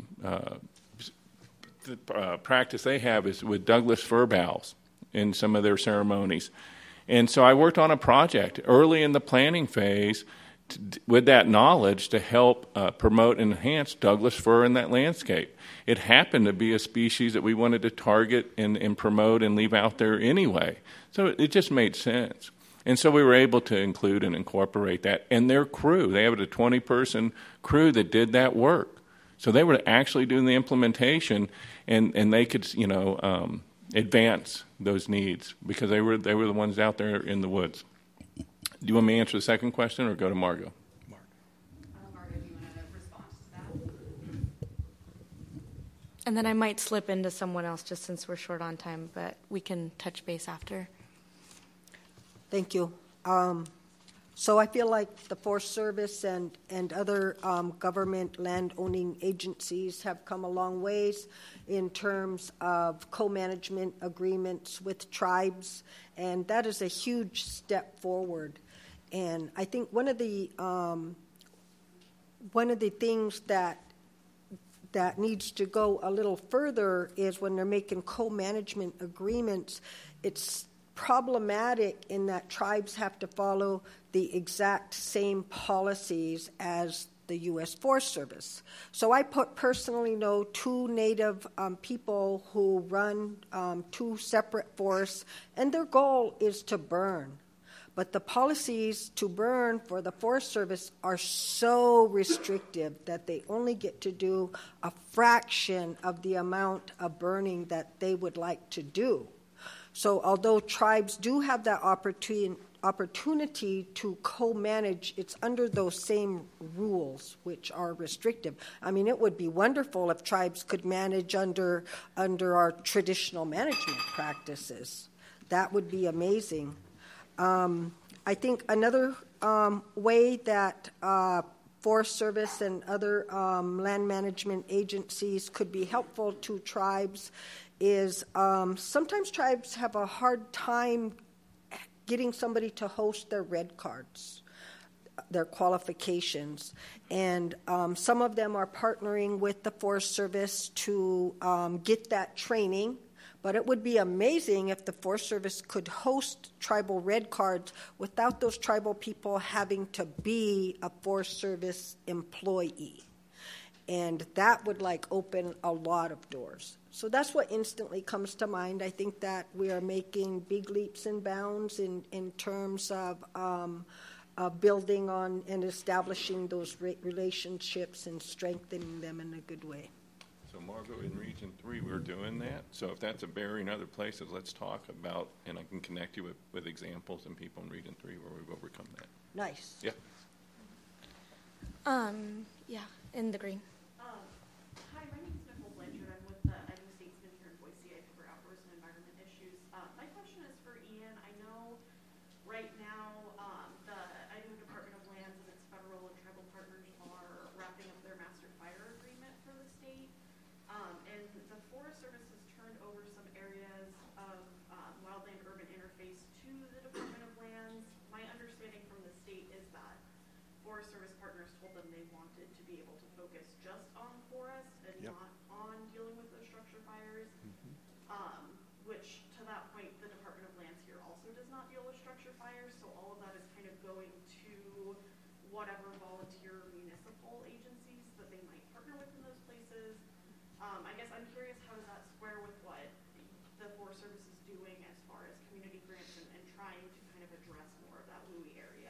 practice they have is with Douglas fir boughs in some of their ceremonies. And so I worked on a project early in the planning phase with that knowledge to help promote and enhance Douglas fir in that landscape. It happened to be a species that we wanted to target and promote and leave out there anyway. So it just made sense. And so we were able to include and incorporate that. And their crew, they have a 20-person crew that did that work. So they were actually doing the implementation, and they could, advance those needs because they were the ones out there in the woods. Do you want me to answer the second question or go to Margo? Margo, do you want to respond to that? And then I might slip into someone else just since we're short on time, but we can touch base after. Thank you. So I feel like the Forest Service and other government land-owning agencies have come a long ways in terms of co-management agreements with tribes, and that is a huge step forward. And I think one of the things that needs to go a little further is when they're making co-management agreements, it's problematic in that tribes have to follow the exact same policies as the U.S. Forest Service. So I personally know two Native people who run two separate forests, and their goal is to burn. But the policies to burn for the Forest Service are so restrictive that they only get to do a fraction of the amount of burning that they would like to do. So although tribes do have that opportunity to co-manage, it's under those same rules, which are restrictive. I mean, it would be wonderful if tribes could manage under our traditional management practices. That would be amazing. I think another way that Forest Service and other land management agencies could be helpful to tribes is sometimes tribes have a hard time getting somebody to host their red cards, their qualifications. And some of them are partnering with the Forest Service to get that training. But it would be amazing if the Forest Service could host tribal red cards without those tribal people having to be a Forest Service employee. And that would open a lot of doors. So that's what instantly comes to mind. I think that we are making big leaps and bounds in terms of building on and establishing those relationships and strengthening them in a good way. So Margo, in Region 3, we're doing that. So if that's a barrier in other places, let's talk about, and I can connect you with examples and people in Region 3 where we've overcome that. Nice. Yeah. Yeah, in the green. Hi, my name is Nicole Blanchard. I'm with the Idaho Statesman here in Boise. I cover outdoors and environment issues. My question is for Ian. I know right now the Idaho Department of Lands and its federal and tribal partners are wrapping up their master fire agreement for the state. And the Forest Service has turned over some areas of wildland-urban interface to the Department of Lands. My understanding from the state is that Forest Service partners told them they wanted to be able to focus just on forest and not on dealing with those structure fires, which to that point the Department of Lands here also does not deal with structure fires, so all of that is kind of going to whatever volunteer municipal agencies that they might partner with in those places. I guess I'm curious, how does that square with what the Forest Service is doing as far as community grants and trying to kind of address more of that Louis area?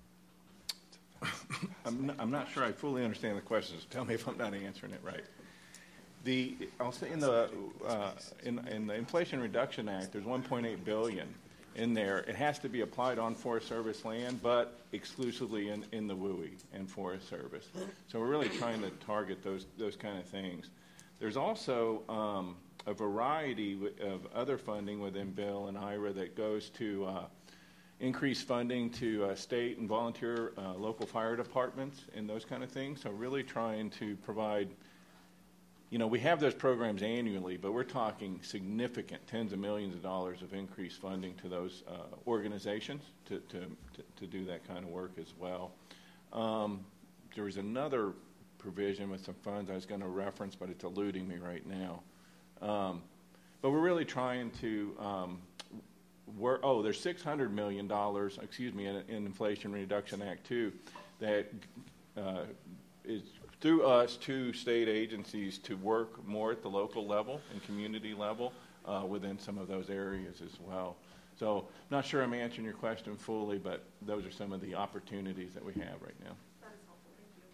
I'm not sure I fully understand the question, so tell me if I'm not answering it right. I'll say in the Inflation Reduction Act, there's $1.8 billion in there. It has to be applied on Forest Service land, but exclusively in the WUI and Forest Service. So we're really trying to target those kind of things. There's also a variety of other funding within Bill and IRA that goes to increase funding to state and volunteer local fire departments and those kind of things. So really trying to provide, we have those programs annually, but we're talking significant tens of millions of dollars of increased funding to those organizations to do that kind of work as well. There was another provision with some funds I was going to reference, but it's eluding me right now. But we're really trying to there's $600 million, in Inflation Reduction Act 2 that is through us to state agencies to work more at the local level and community level within some of those areas as well. So I'm not sure I'm answering your question fully, but those are some of the opportunities that we have right now. That is helpful.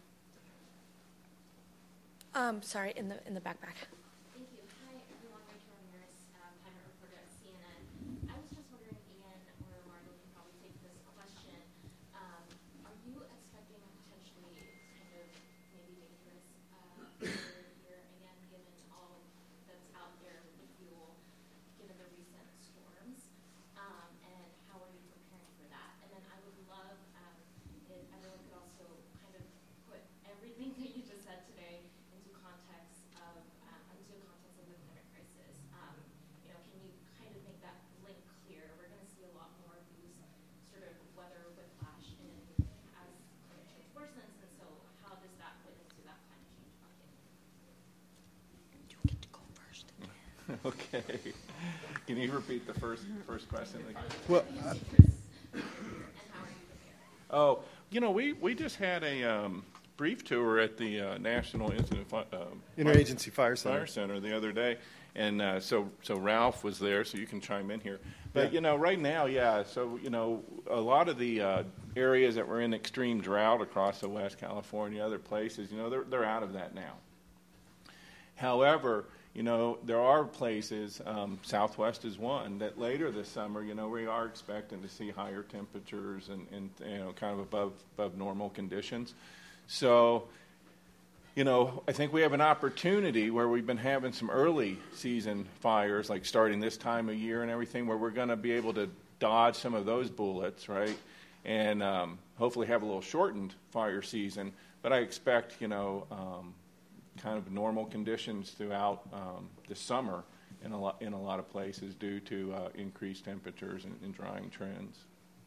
Thank you. Sorry, in the backpack. Thank you. Hi, everyone. Rachel Ramirez, climate reporter at CNN. I was just wondering, Ian or Margo can probably take this question. Are you expecting potentially kind of maybe dangerous here again, given all that's out there with the fuel, given the recent storms, and how are you preparing for that? And then I would love if everyone could also kind of put everything that you just said today into context of the climate crisis. Can you kind of make that link clear? We're going to see a lot more of these sort of weather whiplash as climate change worsens, and so how does that fit into that climate change bucket? You get to go first. Okay. Can you repeat the first question again? Well, And how are you prepared? We just had a brief tour at the National Interagency Fire Fire Center the other day, and so Ralph was there, so you can chime in here. But right now, a lot of the areas that were in extreme drought across the West California, other places, they're out of that now. However, there are places, Southwest is one, that later this summer, we are expecting to see higher temperatures and kind of above normal conditions. So, I think we have an opportunity where we've been having some early season fires, like starting this time of year and everything, where we're going to be able to dodge some of those bullets, right? And hopefully have a little shortened fire season. But I expect, kind of normal conditions throughout the summer in a lot of places due to increased temperatures and drying trends.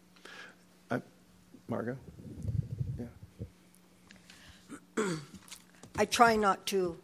Margo? Yeah. I try not to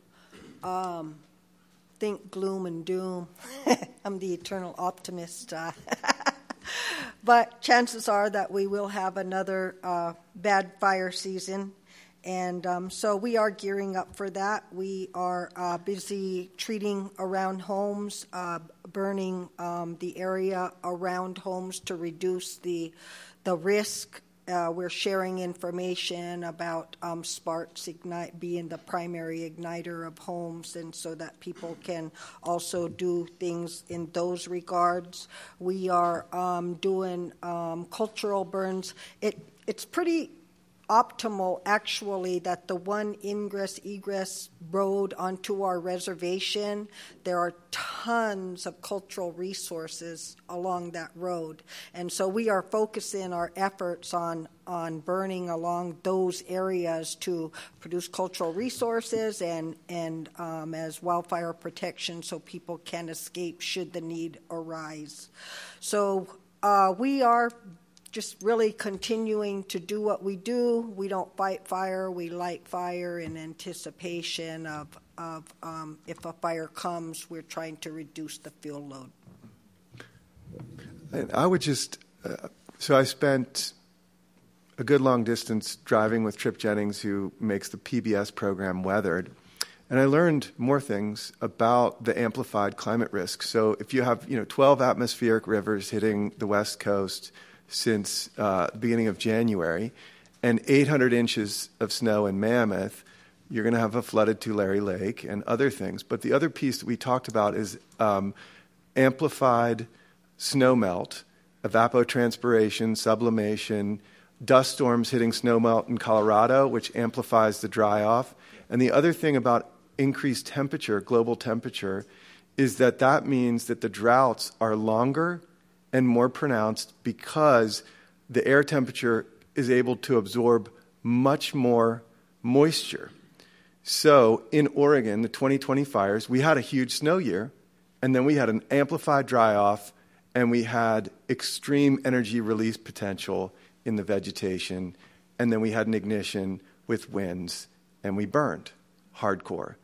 think gloom and doom. I'm the eternal optimist. But chances are that we will have another bad fire season. And so we are gearing up for that. We are busy treating around homes, burning the area around homes to reduce the risk. We're sharing information about sparks being the primary igniter of homes, and so that people can also do things in those regards. We are doing cultural burns. It's pretty optimal, actually, that the one ingress-egress road onto our reservation, there are tons of cultural resources along that road. And so we are focusing our efforts on burning along those areas to produce cultural resources and as wildfire protection so people can escape should the need arise. So we are just really continuing to do what we do. We don't fight fire, we light fire in anticipation of if a fire comes, we're trying to reduce the fuel load. And I would just, so I spent a good long distance driving with Trip Jennings, who makes the PBS program Weathered, and I learned more things about the amplified climate risk. So if you have 12 atmospheric rivers hitting the West Coast since the beginning of January, and 800 inches of snow in Mammoth, you're going to have a flooded Tulare Lake and other things. But the other piece that we talked about is amplified snowmelt, evapotranspiration, sublimation, dust storms hitting snowmelt in Colorado, which amplifies the dry-off. And the other thing about increased temperature, global temperature, is that means that the droughts are longer and more pronounced because the air temperature is able to absorb much more moisture. So in Oregon, the 2020 fires, we had a huge snow year, and then we had an amplified dry-off, and we had extreme energy release potential in the vegetation, and then we had an ignition with winds, and we burned hardcore.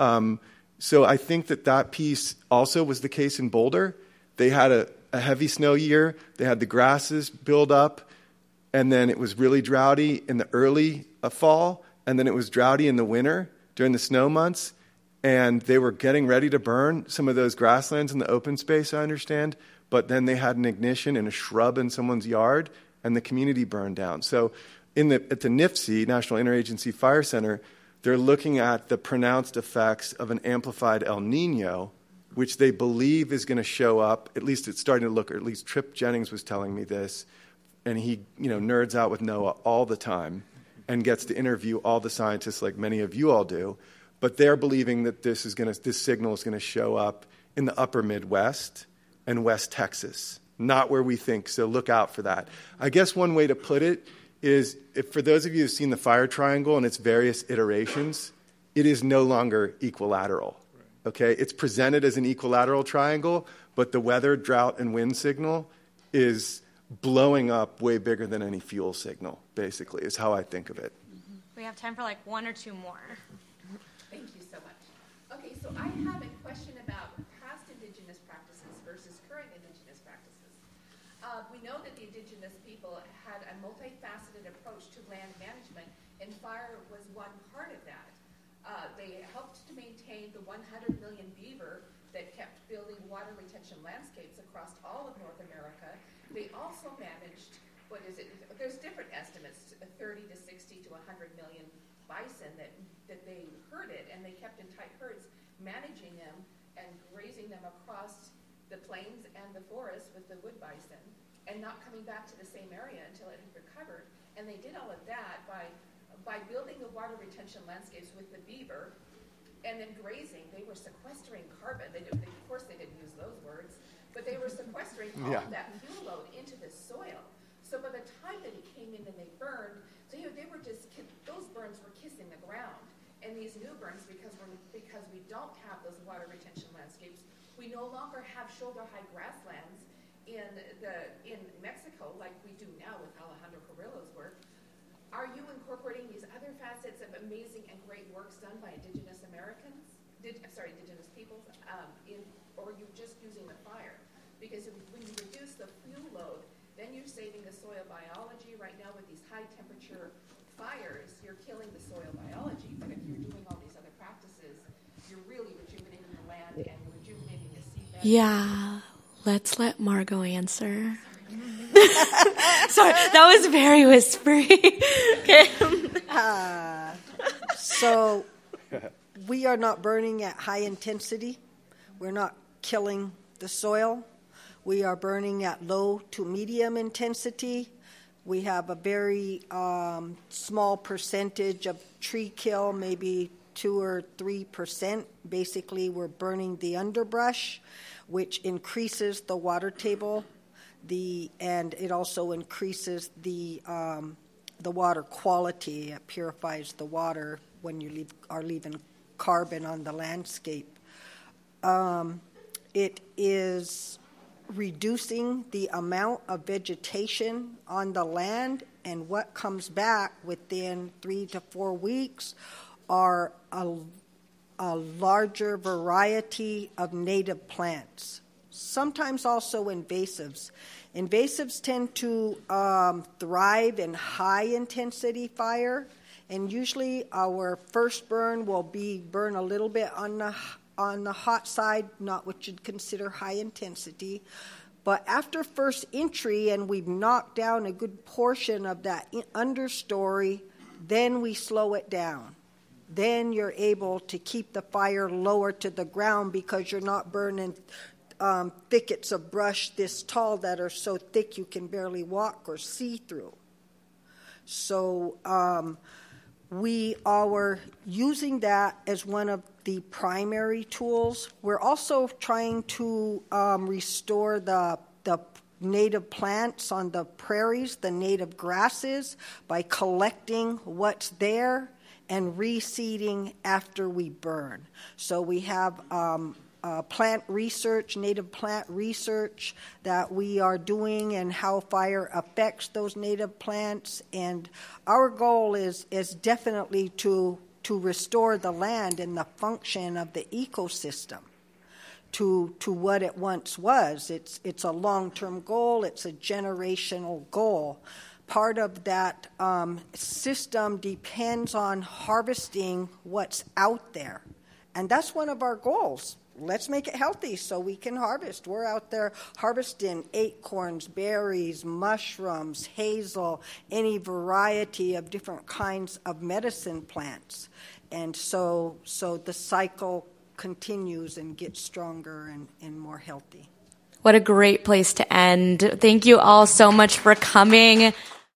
So I think that piece also was the case in Boulder. They had a heavy snow year. They had the grasses build up, and then it was really droughty in the early fall, and then it was droughty in the winter during the snow months, and they were getting ready to burn some of those grasslands in the open space, I understand, but then they had an ignition in a shrub in someone's yard, and the community burned down. So at the NIFC, National Interagency Fire Center, they're looking at the pronounced effects of an amplified El Nino, which they believe is going to show up, at least it's starting to look, or at least Trip Jennings was telling me this, and he nerds out with NOAA all the time and gets to interview all the scientists like many of you all do, but they're believing that this signal is going to show up in the upper Midwest and West Texas, not where we think, so look out for that. I guess one way to put it is, for those of you who've seen the fire triangle and its various iterations, it is no longer equilateral. Okay, it's presented as an equilateral triangle, but the weather, drought, and wind signal is blowing up way bigger than any fuel signal, basically, is how I think of it. We have time for like one or two more. Thank you so much. Okay, so I have a question about past Indigenous practices versus current Indigenous practices. We know that the Indigenous people had a multifaceted approach to land management, and fire was one part of that. They helped to maintain the 100 million beaver that kept building water retention landscapes across all of North America. They also managed, there's different estimates, 30 to 60 to 100 million bison that they herded, and they kept in tight herds, managing them and grazing them across the plains and the forest with the wood bison, and not coming back to the same area until it had recovered. And they did all of that by building the water retention landscapes with the beaver, and then grazing. They were sequestering carbon. Of course, they didn't use those words, but they were sequestering all of that fuel load into the soil. So by the time that it came in and they burned, so they were those burns were kissing the ground. And these new burns, because we don't have those water retention landscapes, we no longer have shoulder-high grasslands in Mexico like we do now with Alejandro Carrillo's work. Are you incorporating these other facets of amazing and great works done by Indigenous Americans? Indigenous peoples, or are you just using the fire? Because when you reduce the fuel load, then you're saving the soil biology. Right now with these high temperature fires, you're killing the soil biology. But if you're doing all these other practices, you're really rejuvenating the land and rejuvenating the seabed. Yeah, let's let Margot answer. Sorry, that was very whispery. Okay. So we are not burning at high intensity. We're not killing the soil. We are burning at low to medium intensity. We have a very small percentage of tree kill, maybe 2 or 3%. Basically, we're burning the underbrush, which increases the water table, and it also increases the water quality. It purifies the water when you are leaving carbon on the landscape. It is reducing the amount of vegetation on the land, and what comes back within 3 to 4 weeks are a larger variety of native plants, sometimes also invasives. Invasives tend to thrive in high-intensity fire, and usually our first burn will burn a little bit on the hot side, not what you'd consider high intensity. But after first entry and we've knocked down a good portion of that understory, then we slow it down. Then you're able to keep the fire lower to the ground because you're not burning thickets of brush this tall that are so thick you can barely walk or see through. So we are using that as one of the primary tools. We're also trying to restore the native plants on the prairies, the native grasses, by collecting what's there and reseeding after we burn. So we have plant research, native plant research that we are doing and how fire affects those native plants. And our goal is definitely to restore the land and the function of the ecosystem to what it once was. It's a long-term goal. It's a generational goal. Part of that system depends on harvesting what's out there. And that's one of our goals. Let's make it healthy so we can harvest. We're out there harvesting acorns, berries, mushrooms, hazel, any variety of different kinds of medicine plants. And so the cycle continues and gets stronger and more healthy. What a great place to end. Thank you all so much for coming.